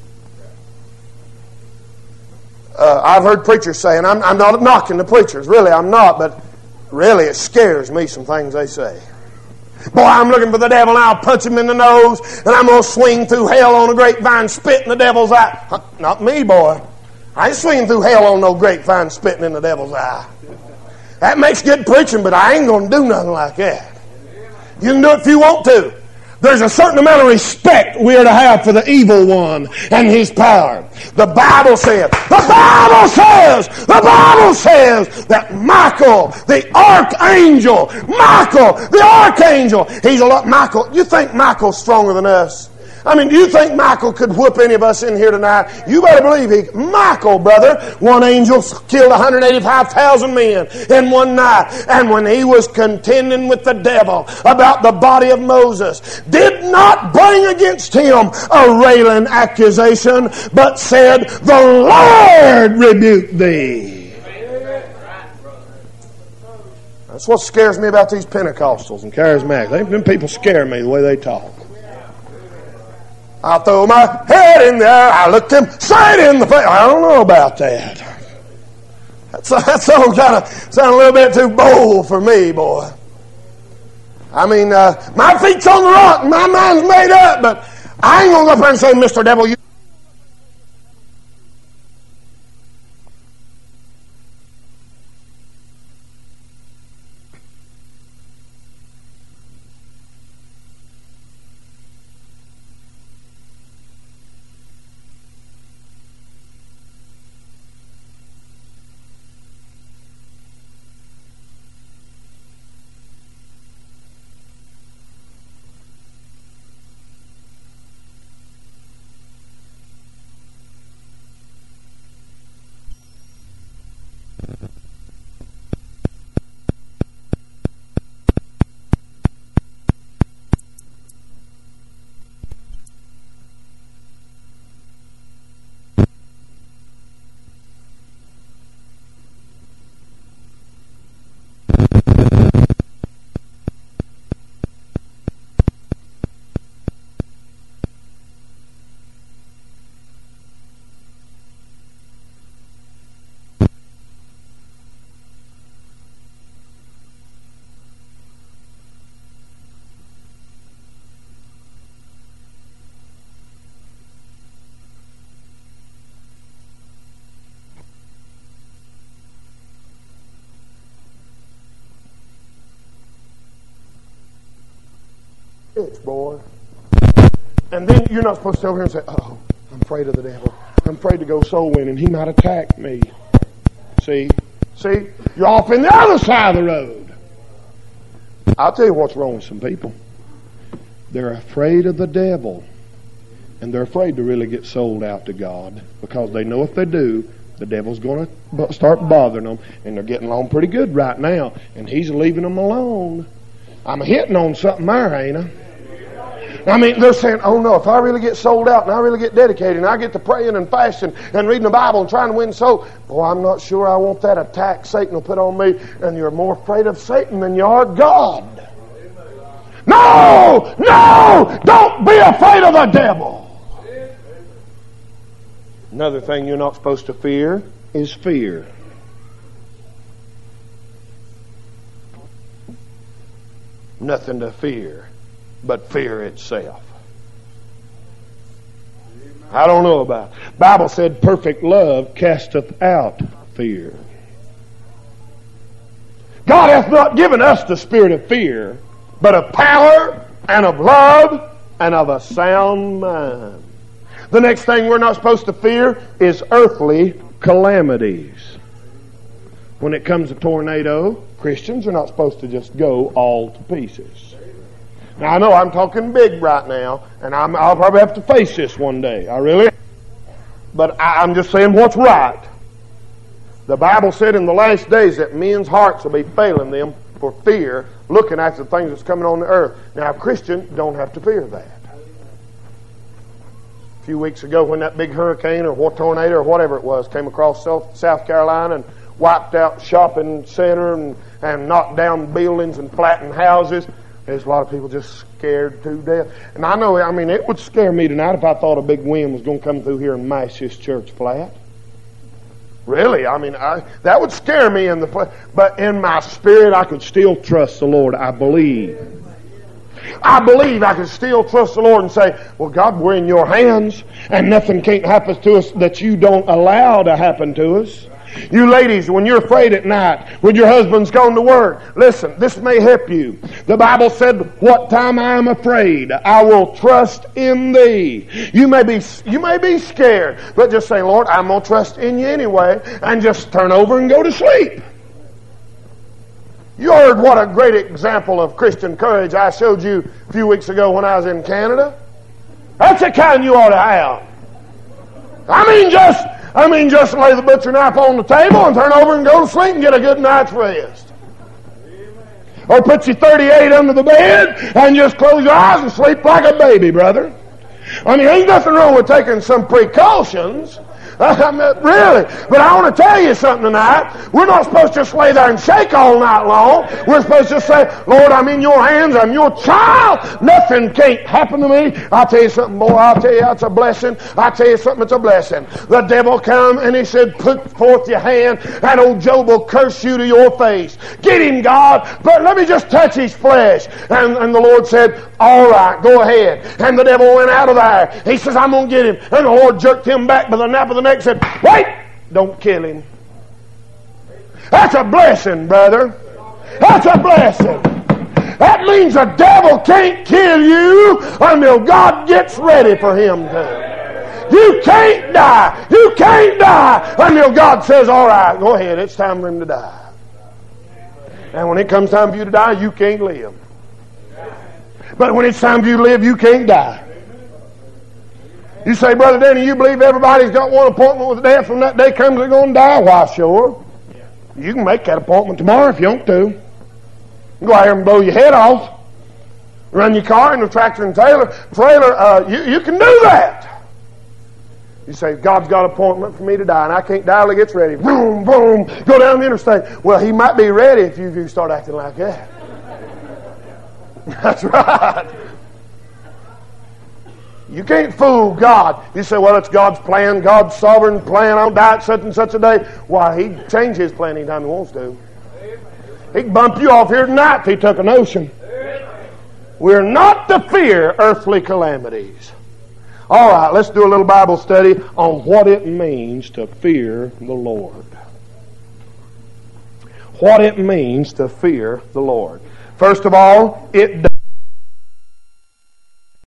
Uh, I've heard preachers say, and I'm, I'm not knocking the preachers, really, I'm not, but really it scares me, some things they say. Boy, I'm looking for the devil and I'll punch him in the nose and I'm going to swing through hell on a grapevine spit in the devil's eye. Huh, not me, boy. I ain't swinging through hell on no grapevine spitting in the devil's eye. That makes good preaching, but I ain't going to do nothing like that. You can do it if you want to. There's a certain amount of respect we are to have for the evil one and his power. The Bible says, the Bible says, the Bible says that Michael, the archangel, Michael, the archangel, he's a lot, Michael, you think Michael's stronger than us? I mean, do you think Michael could whoop any of us in here tonight? You better believe he, Michael, brother, one angel killed one hundred eighty-five thousand men in one night. And when he was contending with the devil about the body of Moses, did not bring against him a railing accusation, but said, the Lord rebuke thee. That's what scares me about these Pentecostals and charismatics. They, them people scare me the way they talk. I throw my head in there. I looked him straight in the face. I don't know about that. That's, that song kind of sounded a little bit too bold for me, boy. I mean, uh, my feet's on the rock and my mind's made up, but I ain't going to go up there and say, Mister Devil, you... Bitch, boy. And then you're not supposed to over here and say, oh, I'm afraid of the devil. I'm afraid to go soul winning. He might attack me. See? See? You're off in the other side of the road. I'll tell you what's wrong with some people. They're afraid of the devil. And they're afraid to really get sold out to God. Because they know if they do, the devil's going to start bothering them. And they're getting along pretty good right now. And he's leaving them alone. I'm hitting on something there, ain't I? I mean, they're saying, oh no, if I really get sold out and I really get dedicated and I get to praying and fasting and reading the Bible and trying to win souls, boy, I'm not sure I want that attack Satan will put on me. And you're more afraid of Satan than you are God. No! No! Don't be afraid of the devil! Another thing you're not supposed to fear is fear. Nothing to fear but fear itself. I don't know about it. Bible said perfect love casteth out fear. God hath not given us the spirit of fear, but of power and of love and of a sound mind. The next thing we're not supposed to fear is earthly calamities. When it comes to tornado, Christians are not supposed to just go all to pieces. Now, I know I'm talking big right now, and I'm, I'll probably have to face this one day. I really am. But I, I'm just saying what's right. The Bible said in the last days that men's hearts will be failing them for fear, looking at the things that's coming on the earth. Now, a Christian don't have to fear that. A few weeks ago when that big hurricane or what tornado or whatever it was came across South, South Carolina and wiped out shopping center and, and knocked down buildings and flattened houses, there's a lot of people just scared to death. And I know, I mean, it would scare me tonight if I thought a big wind was going to come through here and mash this church flat. Really, I mean, I, that would scare me in the flesh. But in my spirit, I could still trust the Lord. I believe. I believe I can still trust the Lord and say, well, God, we're in your hands, and nothing can't happen to us that you don't allow to happen to us. You ladies, when you're afraid at night, when your husband's gone to work, listen, this may help you. The Bible said, what time I am afraid, I will trust in thee. You may be, you may be scared, but just say, Lord, I'm going to trust in you anyway, and just turn over and go to sleep. You heard what a great example of Christian courage I showed you a few weeks ago when I was in Canada. That's the kind you ought to have. I mean, just... I mean, just lay the butcher knife on the table and turn over and go to sleep and get a good night's rest. Or put your thirty-eight under the bed and just close your eyes and sleep like a baby, brother. I mean, ain't nothing wrong with taking some precautions. I mean, really. But I want to tell you something tonight. We're not supposed to just lay there and shake all night long. We're supposed to say, Lord, I'm in your hands. I'm your child. Nothing can't happen to me. I'll tell you something, boy. I'll tell you it's a blessing. I'll tell you something, it's a blessing. The devil come and he said, put forth your hand and old Job will curse you to your face. Get him, God. But let me just touch his flesh. And, and the Lord said, all right, go ahead. And the devil went out of there. He says, I'm going to get him. And the Lord jerked him back by the nape of the neck and said, wait, don't kill him. That's a blessing, brother. That's a blessing. That means the devil can't kill you until God gets ready for him to. You can't die. You can't die until God says, all right, go ahead, it's time for him to die. And when it comes time for you to die, you can't live. But when it's time for you to live, you can't die. You say, Brother Danny, you believe everybody's got one appointment with death when that day comes they're going to die? Why, sure. You can make that appointment tomorrow if you want to. You can go out here and blow your head off. Run your car in the tractor and trailer. trailer uh, you, you can do that. You say, God's got an appointment for me to die, and I can't die till he gets ready. Boom, boom, go down the interstate. Well, he might be ready if you, if you start acting like that. That's right. You can't fool God. You say, well, it's God's plan, God's sovereign plan. I'll die at such and such a day. Why, he'd change his plan anytime he wants to. He can bump you off here tonight if he took a notion. We're not to fear earthly calamities. All right, let's do a little Bible study on what it means to fear the Lord. What it means to fear the Lord. First of all, it